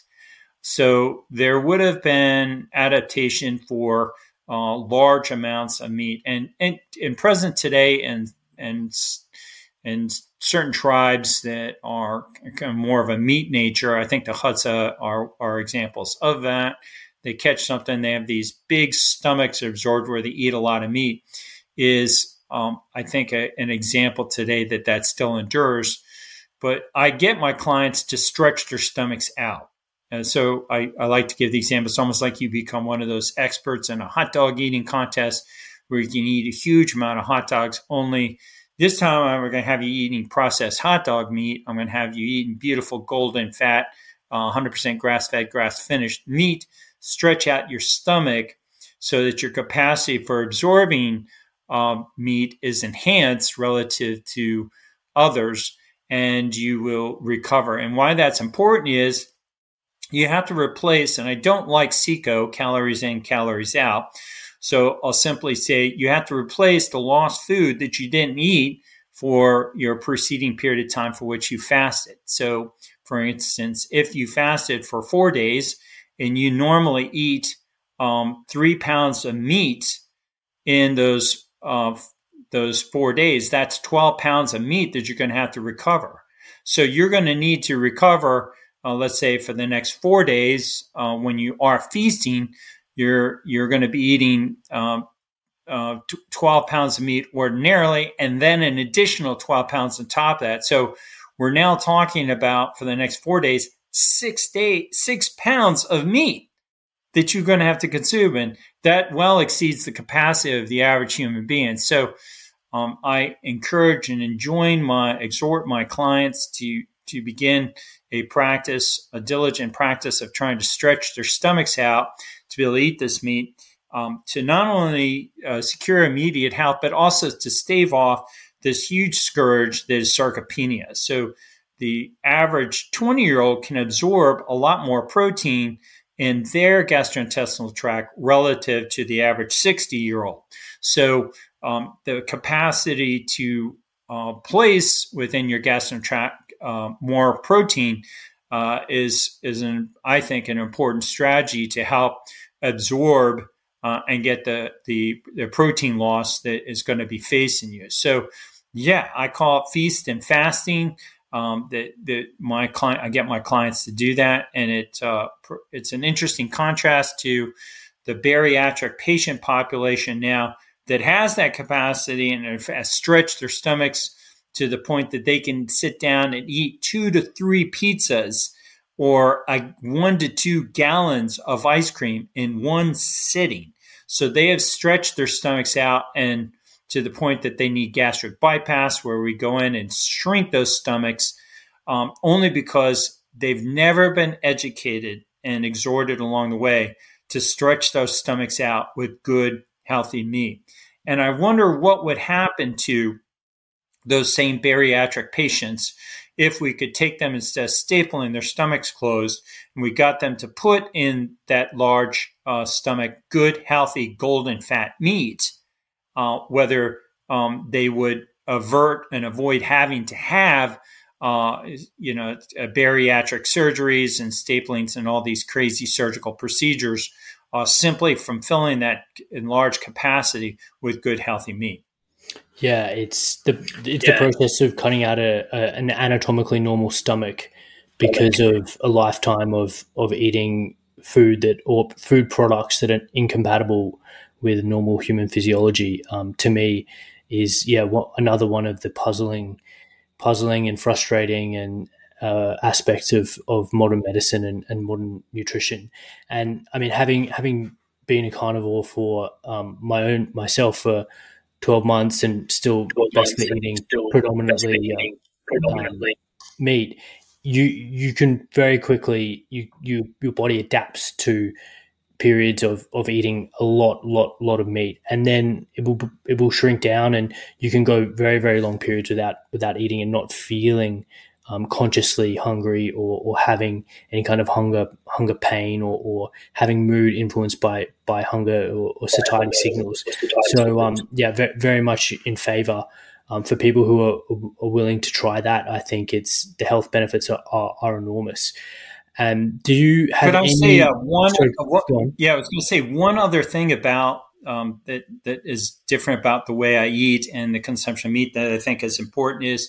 So there would have been adaptation for uh, large amounts of meat. And, and, and present today and, and, and certain tribes that are kind of more of a meat nature. I think the Hadza are, are examples of that. They catch something, they have these big stomachs absorbed where they eat a lot of meat is, um, I think, a, an example today that that still endures. But I get my clients to stretch their stomachs out. And so I, I like to give the example. It's almost like you become one of those experts in a hot dog eating contest where you can eat a huge amount of hot dogs, only this time I'm going to have you eating processed hot dog meat. I'm going to have you eating beautiful golden fat, uh, one hundred percent grass-fed, grass-finished meat. Stretch out your stomach so that your capacity for absorbing uh, meat is enhanced relative to others, and you will recover. And why that's important is you have to replace, and I don't like C I C O, calories in, calories out. So I'll simply say you have to replace the lost food that you didn't eat for your preceding period of time for which you fasted. So for instance, if you fasted for four days and you normally eat um, three pounds of meat in those uh, those four days, that's twelve pounds of meat that you're going to have to recover. So you're going to need to recover, uh, let's say, for the next four days uh, when you are feasting, you're you're going to be eating um, uh, twelve pounds of meat ordinarily, and then an additional twelve pounds on top of that. So we're now talking about, for the next four days, six day, six pounds of meat that you're going to have to consume. And that well exceeds the capacity of the average human being. So um, I encourage and enjoin my, exhort my clients to, to begin a practice, a diligent practice of trying to stretch their stomachs out to be able to eat this meat, um, to not only uh, secure immediate health, but also to stave off this huge scourge that is sarcopenia. So the average twenty-year-old can absorb a lot more protein in their gastrointestinal tract relative to the average sixty-year-old. So um, the capacity to uh, place within your gastrointestinal tract uh, more protein uh, is, is an, I think, an important strategy to help absorb uh, and get the, the, the protein loss that is going to be facing you. So yeah, I call it feast and fasting. Um, that that my client, I get my clients to do that, and it uh, it's an interesting contrast to the bariatric patient population now that has that capacity and has stretched their stomachs to the point that they can sit down and eat two to three pizzas or a one to two gallons of ice cream in one sitting. So they have stretched their stomachs out, and to the point that they need gastric bypass, where we go in and shrink those stomachs, um, only because they've never been educated and exhorted along the way to stretch those stomachs out with good, healthy meat. And I wonder what would happen to those same bariatric patients if we could take them, instead of stapling their stomachs closed, and we got them to put in that large uh, stomach good, healthy, golden fat meat. Uh, whether um, they would avert and avoid having to have, uh, you know, bariatric surgeries and staplings and all these crazy surgical procedures uh, simply from filling that in large capacity with good, healthy meat. Yeah, it's the it's Yeah. the process of cutting out a, a an anatomically normal stomach because of a lifetime of of eating food that or food products that are incompatible with normal human physiology. Um, to me, is yeah what, another one of the puzzling, puzzling and frustrating and uh, aspects of of modern medicine and, and modern nutrition. And I mean, having having been a carnivore for um, my own myself for twelve months and still basically eating still predominantly, basically eating predominantly um, meat, you you can very quickly you you your body adapts to periods of, of eating a lot, lot, lot of meat, and then it will it will shrink down, and you can go very, very long periods without without eating and not feeling um, consciously hungry or, or having any kind of hunger hunger pain or, or having mood influenced by by hunger or, or satiety signals. So um, yeah, very, very much in favor. Um, for people who are, are willing to try that, I think it's the health benefits are, are, are enormous. Um, do you have Could I any? say uh, one? Sorry, uh, what, go on. yeah, I was going to say one other thing about um, that that is different about the way I eat and the consumption of meat that I think is important is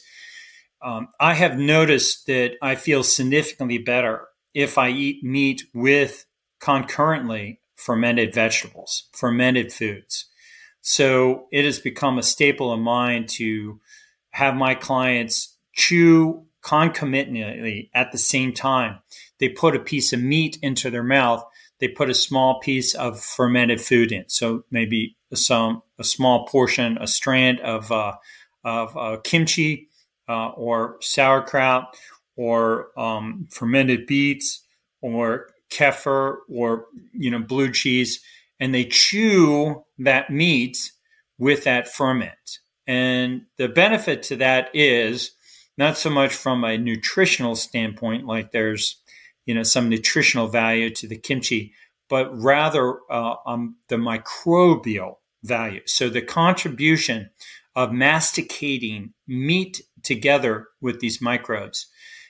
um, I have noticed that I feel significantly better if I eat meat with concurrently fermented vegetables, fermented foods. So it has become a staple of mine to have my clients chew concomitantly at the same time. They put a piece of meat into their mouth. They put a small piece of fermented food in. So maybe some a small portion, a strand of uh, of uh, kimchi uh, or sauerkraut or um, fermented beets or kefir or you know blue cheese, and they chew that meat with that ferment. And the benefit to that is not so much from a nutritional standpoint, like there's, you know, some nutritional value to the kimchi, but rather uh, um, the microbial value. So the contribution of masticating meat together with these microbes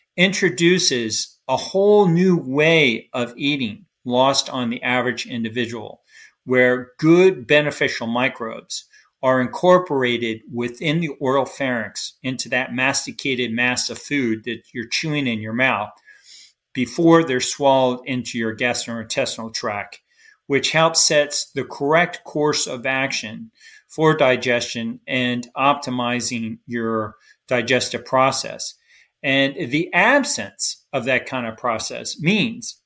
introduces a whole new way of eating lost on the average individual, where good beneficial microbes are incorporated within the oral pharynx into that masticated mass of food that you're chewing in your mouth before they're swallowed into your gastrointestinal tract, which helps sets the correct course of action for digestion and optimizing your digestive process. And the absence of that kind of process means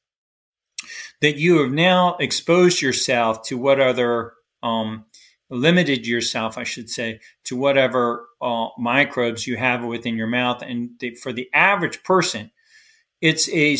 that you have now exposed yourself to what other, um, limited yourself, I should say, to whatever uh, microbes you have within your mouth. And the, for the average person, it's a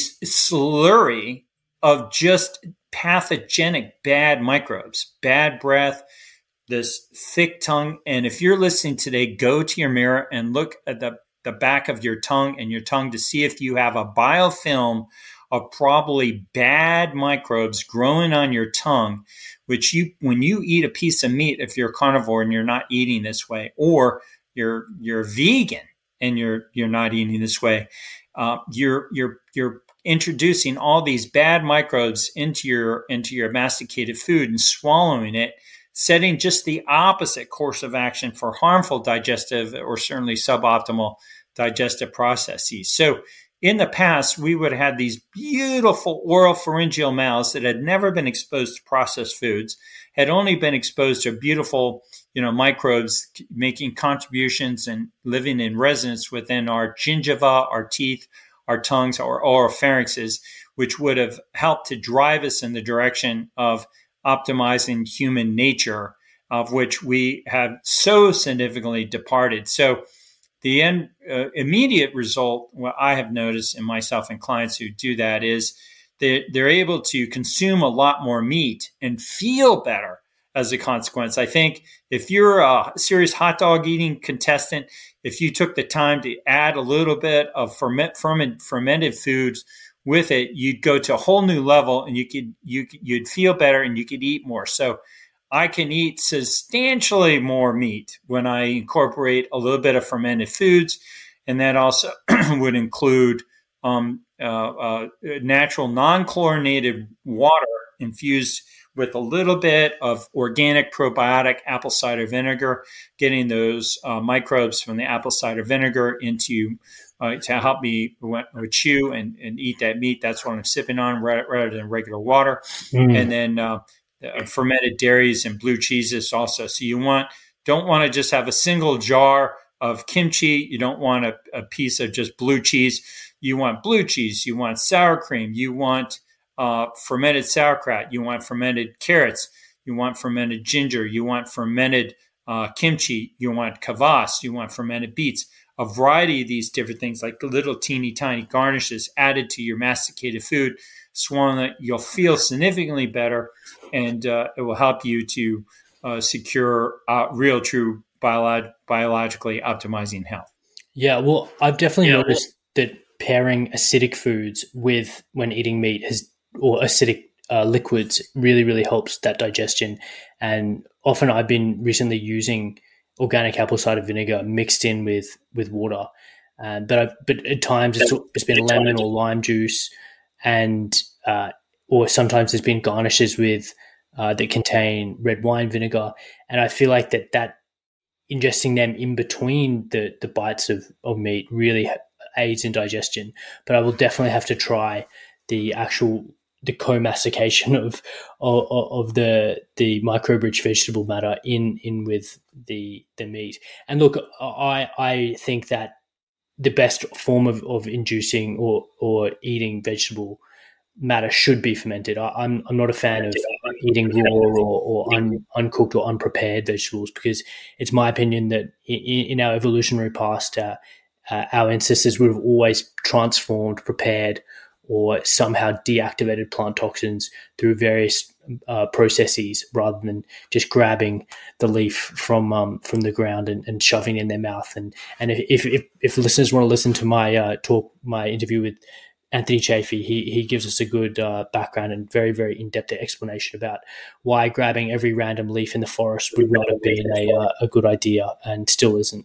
slurry of just pathogenic bad microbes, bad breath, this thick tongue. And if you're listening today, go to your mirror and look at the, the back of your tongue and your tongue to see if you have a biofilm of probably bad microbes growing on your tongue, which you, when you eat a piece of meat, if you're a carnivore and you're not eating this way, or you're you're vegan and you're you're not eating this way, uh, you're you're you're introducing all these bad microbes into your into your masticated food and swallowing it, setting just the opposite course of action for harmful digestive or certainly suboptimal digestive processes. So in the past, we would have had these beautiful oral pharyngeal mouths that had never been exposed to processed foods, had only been exposed to beautiful, you know, microbes making contributions and living in residence within our gingiva, our teeth, our tongues, our oral pharynxes, which would have helped to drive us in the direction of optimizing human nature, of which we have so significantly departed. So the end, uh, immediate result, what I have noticed in myself and clients who do that, is they, they're able to consume a lot more meat and feel better as a consequence. I think if you're a serious hot dog eating contestant, if you took the time to add a little bit of ferment, ferment, fermented foods with it, you'd go to a whole new level, and you could you you'd feel better and you could eat more. So I can eat substantially more meat when I incorporate a little bit of fermented foods, and that also would include um, uh, uh, natural non-chlorinated water infused with a little bit of organic probiotic apple cider vinegar, getting those uh, microbes from the apple cider vinegar into uh, to help me chew and, and eat that meat. That's what I'm sipping on rather than regular water. Mm. And then uh, Uh, fermented dairies and blue cheeses also. So you want don't want to just have a single jar of kimchi. You don't want a, a piece of just blue cheese. You want blue cheese. You want sour cream. You want uh, fermented sauerkraut. You want fermented carrots. You want fermented ginger. You want fermented uh, kimchi. You want kvass. You want fermented beets. A variety of these different things, like little teeny tiny garnishes added to your masticated food. Swallowing it, you'll feel significantly better, and uh, it will help you to uh, secure uh, real, true biolog- biologically optimizing health. Yeah, well, I've definitely yeah, noticed well, that pairing acidic foods with when eating meat has, or acidic uh, liquids really, really helps that digestion. And often I've been recently using organic apple cider vinegar mixed in with with water, uh, but I've, but at times it's it's been lemon or lime juice. And uh, or sometimes there's been garnishes with uh, that contain red wine vinegar, and I feel like that that ingesting them in between the the bites of, of meat really aids in digestion. But I will definitely have to try the actual the co-mastication of of, of the the microbe-rich vegetable matter in in with the the meat. And look, I I think that the best form of, of inducing or, or eating vegetable matter should be fermented. I, I'm I'm not a fan of eating raw or, or un, uncooked or unprepared vegetables, because it's my opinion that in, in our evolutionary past, uh, uh, our ancestors would have always transformed, prepared, or somehow deactivated plant toxins through various uh, processes rather than just grabbing the leaf from um, from the ground and, and shoving it in their mouth. And and if if, if listeners want to listen to my uh, talk, my interview with Anthony Chaffee, he he gives us a good uh, background and very, very in-depth explanation about why grabbing every random leaf in the forest would not have been a uh, a good idea and still isn't.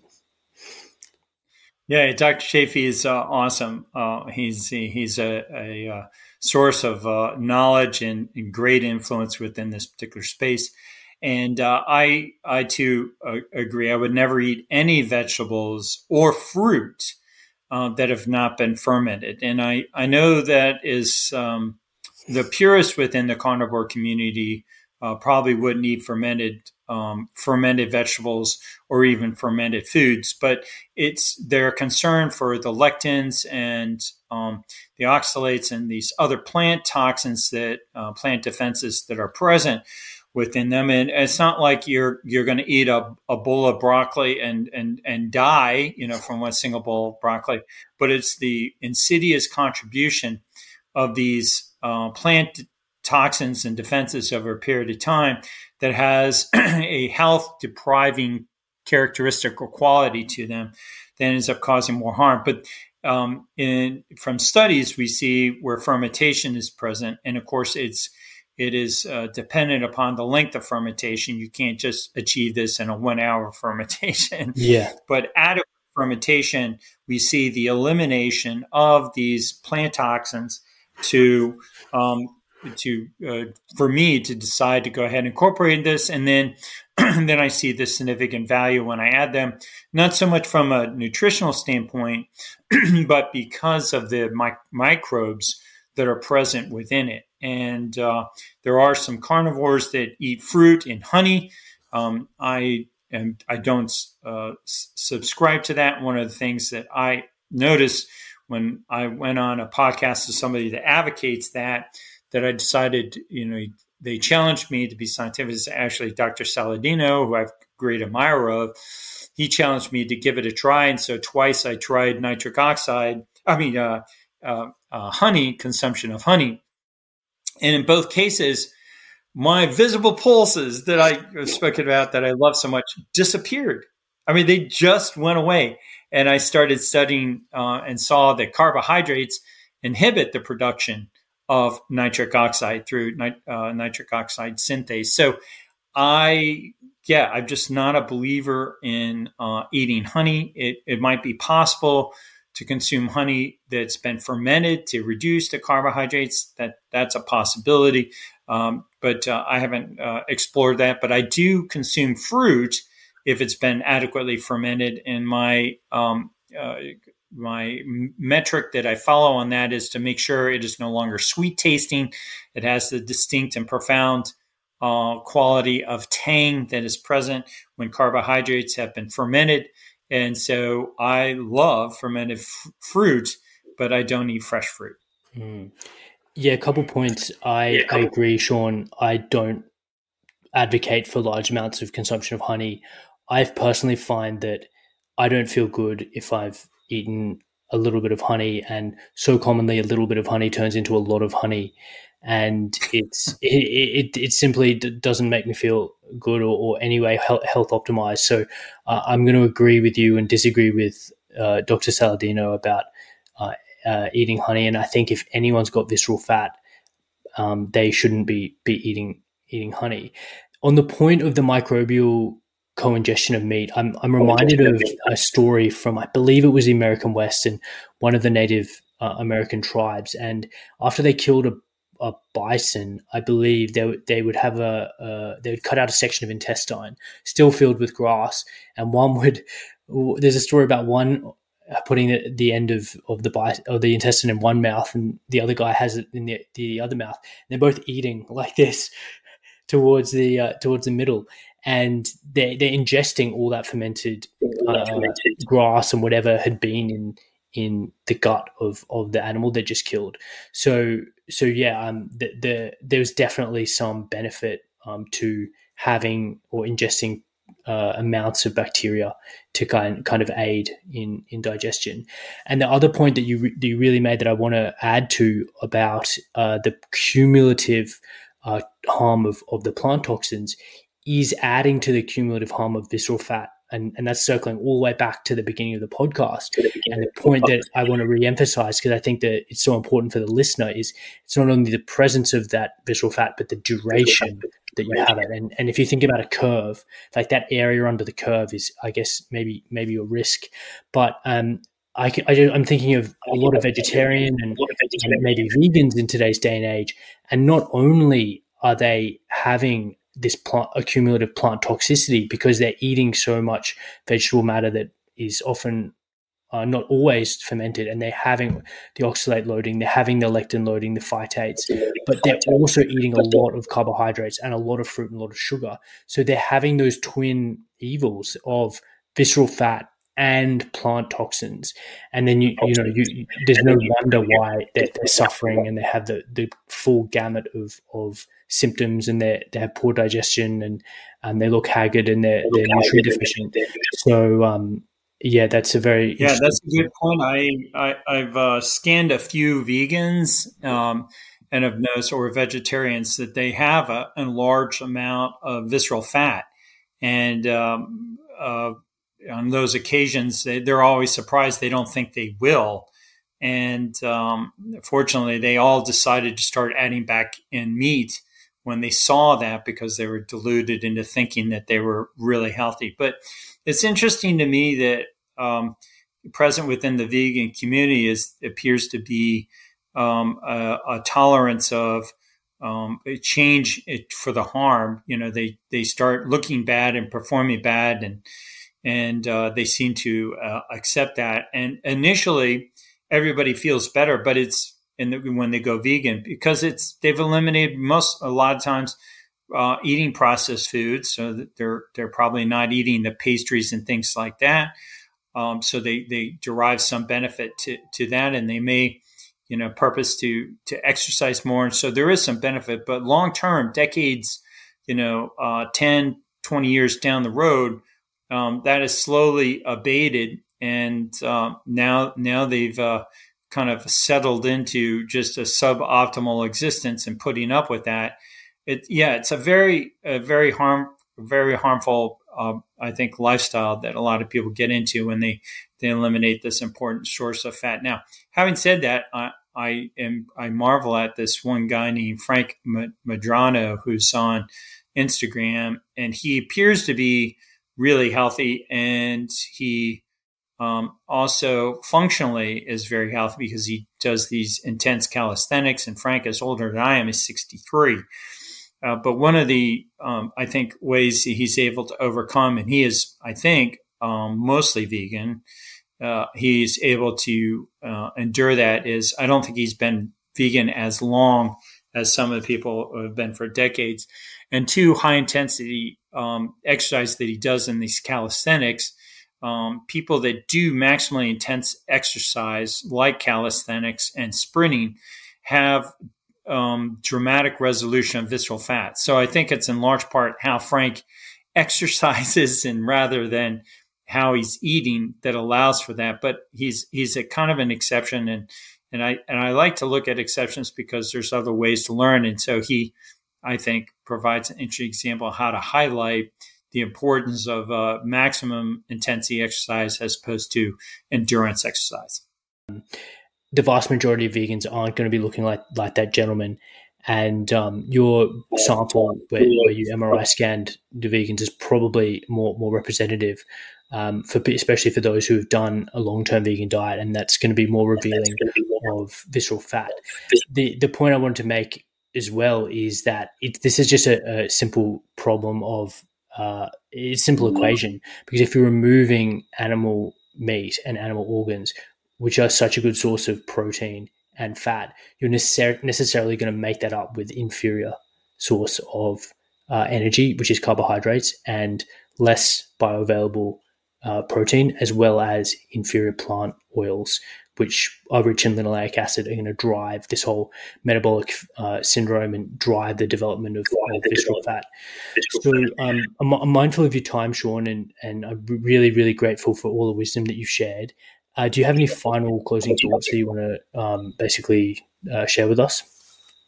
Yeah, Doctor Chaffee is uh, awesome. Uh, he's he's a, a, a source of uh, knowledge and, and great influence within this particular space. And uh, I I too uh, agree. I would never eat any vegetables or fruit Uh, that have not been fermented. And I, I know that is um, the purists within the carnivore community uh, probably wouldn't eat fermented um, fermented vegetables or even fermented foods, but it's their concern for the lectins and um, the oxalates and these other plant toxins that uh, plant defenses that are present within them. And it's not like you're you're going to eat a, a bowl of broccoli and and and die, you know, from one single bowl of broccoli, but it's the insidious contribution of these uh, plant toxins and defenses over a period of time that has a health depriving characteristic or quality to them that ends up causing more harm. But um, in from studies, we see where fermentation is present, and of course, it's It is uh, dependent upon the length of fermentation. You can't just achieve this in a one-hour fermentation. Yeah. But adequate fermentation, we see the elimination of these plant toxins to um, to uh, for me to decide to go ahead and incorporate this, and then and then I see the significant value when I add them. Not so much from a nutritional standpoint, but because of the mi- microbes that are present within it. And uh, there are some carnivores that eat fruit and honey. Um, I am, I don't uh, s- subscribe to that. One of the things that I noticed when I went on a podcast to somebody that advocates that, that I decided, you know, they challenged me to be scientific. It's actually Doctor Saladino, who I've great admirer of. He challenged me to give it a try. And so twice I tried nitric oxide, I mean, uh, uh, uh, honey, consumption of honey. And in both cases, my visible pulses that I spoke about that I love so much disappeared. I mean, they just went away. And I started studying uh, and saw that carbohydrates inhibit the production of nitric oxide through nit- uh, nitric oxide synthase. So I, yeah, I'm just not a believer in uh, eating honey. It, it might be possible to consume honey that's been fermented to reduce the carbohydrates. That that's a possibility, um, but uh, I haven't uh, explored that. But I do consume fruit if it's been adequately fermented. And my um, uh, my metric that I follow on that is to make sure it is no longer sweet tasting. It has the distinct and profound uh, quality of tang that is present when carbohydrates have been fermented. And so I love fermented f- fruit, but I don't eat fresh fruit. Mm. Yeah, a couple points. I, I agree, Sean. I don't advocate for large amounts of consumption of honey. I personally find that I don't feel good if I've eaten a little bit of honey, and so commonly a little bit of honey turns into a lot of honey, and it's it, it, it simply doesn't make me feel good or, or anyway health, health optimized. So uh, I'm going to agree with you and disagree with uh, Doctor Saladino about uh, uh, eating honey. And I think if anyone's got visceral fat, um, they shouldn't be be eating eating honey. On the point of the microbial co-ingestion of meat, I'm I'm reminded of a story from, I believe it was the American West, and one of the Native uh, American tribes. And after they killed a, a bison, I believe they they would have a uh, they would cut out a section of intestine, still filled with grass, and one would. There's a story about one putting the, the end of, of the bite of the intestine in one mouth, and the other guy has it in the, the other mouth. And they're both eating like this towards the uh, towards the middle, and they they're ingesting all that fermented uh, grass and whatever had been in in the gut of, of the animal they just killed. So so yeah, um, the, the there's definitely some benefit um to having or ingesting uh, amounts of bacteria to kind kind of aid in in digestion. And the other point that you re- that you really made that I want to add to about uh, the cumulative uh, harm of, of the plant toxins is adding to the cumulative harm of visceral fat. And, and that's circling all the way back to the beginning of the podcast. And the point that I want to re-emphasize, because I think that it's so important for the listener, is it's not only the presence of that visceral fat, but the duration that you have it. And and if you think about a curve, like that area under the curve is, I guess, maybe maybe your risk. But um, I, I, I'm thinking of a lot of vegetarian and, and maybe vegans in today's day and age. And not only are they having this plant, accumulative plant toxicity, because they're eating so much vegetable matter that is often uh, not always fermented, and they're having the oxalate loading, they're having the lectin loading, the phytates, but they're also eating a lot of carbohydrates and a lot of fruit and a lot of sugar. So they're having those twin evils of visceral fat and plant toxins. And then, you you know, you, there's no wonder why they're, they're suffering, and they have the, the full gamut of, of symptoms, and they they have poor digestion, and, and they look haggard, and they're, they're nutrient deficient. So, um, yeah, that's a very yeah, that's a good point. I, I I've uh, scanned a few vegans um, and have noticed, or vegetarians, that they have a, a large amount of visceral fat, and um, uh, on those occasions, they, they're always surprised. They don't think they will. And um, fortunately, they all decided to start adding back in meat when they saw that, because they were deluded into thinking that they were really healthy. But it's interesting to me that um, present within the vegan community is appears to be um, a, a tolerance of um, a change it, for the harm. You know, they they start looking bad and performing bad, and and uh, they seem to uh, accept that. And initially, everybody feels better, but it's in the, when they go vegan, because it's they've eliminated most a lot of times uh, eating processed foods, so that they're they're probably not eating the pastries and things like that. Um, so they they derive some benefit to to that, and they may, you know, purpose to to exercise more. And so there is some benefit, but long term, decades, you know, uh, ten, twenty years down the road, um, that is slowly abated. And uh, now, now they've uh, kind of settled into just a suboptimal existence and putting up with that. It, yeah, it's a very, a very harm, very harmful, uh, I think, lifestyle that a lot of people get into when they, they eliminate this important source of fat. Now, having said that, I, I am I marvel at this one guy named Frank Medrano, who's on Instagram, and he appears to be really healthy, and he Um, also, functionally is very healthy because he does these intense calisthenics. And Frank is older than I am; he's sixty-three. Uh, but one of the, um, I think, ways he's able to overcome, and he is, I think, um, mostly vegan. Uh, he's able to uh, endure that. Is I don't think he's been vegan as long as some of the people who have been for decades. And two, high intensity um, exercise that he does in these calisthenics. Um, people that do maximally intense exercise like calisthenics and sprinting have um, dramatic resolution of visceral fat. So I think it's in large part how Frank exercises, and rather than how he's eating, that allows for that. But he's he's a kind of an exception, and and I and I like to look at exceptions because there's other ways to learn. And so he, I think, provides an interesting example of how to highlight the importance of uh, maximum intensity exercise as opposed to endurance exercise. The vast majority of vegans aren't going to be looking like, like that gentleman. And um, your sample where, where you M R I scanned the vegans is probably more, more representative, um, for especially for those who have done a long-term vegan diet, and that's going to be more revealing of visceral fat. The, the point I wanted to make as well is that it, this is just a, a simple problem of Uh, it's a simple equation, because if you're removing animal meat and animal organs, which are such a good source of protein and fat, you're necessar- necessarily going to make that up with inferior source of uh, energy, which is carbohydrates, and less bioavailable uh, protein, as well as inferior plant oils, which are rich in linoleic acid, are going to drive this whole metabolic uh, syndrome and drive the development of, of visceral fat. So um, I'm, I'm mindful of your time, Sean, and, and I'm really, really grateful for all the wisdom that you've shared. Uh, do you have any final closing thoughts that you want to um, basically uh, share with us?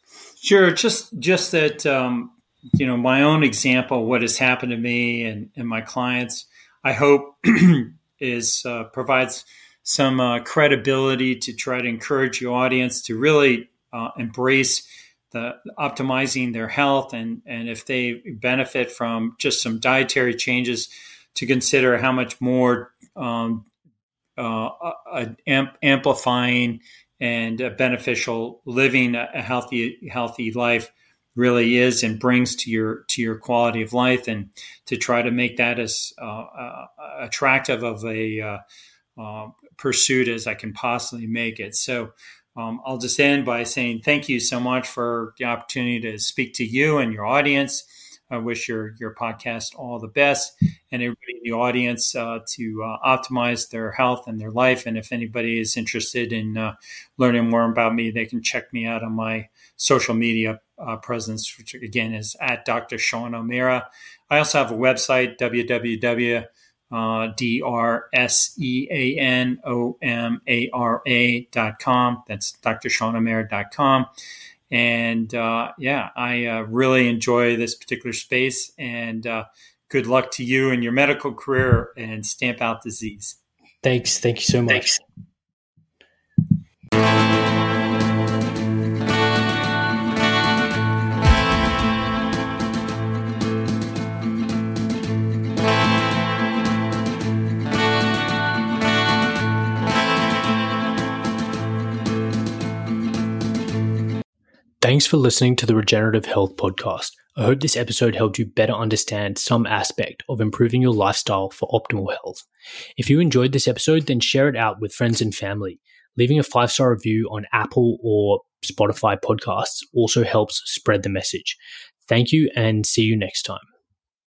Sure. Just just that, um, you know, my own example, what has happened to me and, and my clients, I hope is uh, provides some uh, credibility to try to encourage your audience to really uh, embrace the optimizing their health, and and if they benefit from just some dietary changes, to consider how much more um, uh, uh, amp- amplifying and uh, beneficial living a healthy healthy life really is and brings to your to your quality of life, and to try to make that as uh, uh, attractive of a uh, uh, pursuit as I can possibly make it. So um, I'll just end by saying thank you so much for the opportunity to speak to you and your audience. I wish your your podcast all the best, and everybody in the audience uh, to uh, optimize their health and their life. And if anybody is interested in uh, learning more about me, they can check me out on my social media uh, presence, which again is at Doctor Sean O'Meara. I also have a website, w w w dot d r s e a n o m a r a dot com. That's d r sean o'meara dot com. And uh, yeah, I uh, really enjoy this particular space, and uh, good luck to you in your medical career, and stamp out disease. Thanks. Thank you so much. Thanks. Thanks for listening to the Regenerative Health Podcast. I hope this episode helped you better understand some aspect of improving your lifestyle for optimal health. If you enjoyed this episode, then share it out with friends and family. Leaving a five-star review on Apple or Spotify podcasts also helps spread the message. Thank you, and see you next time.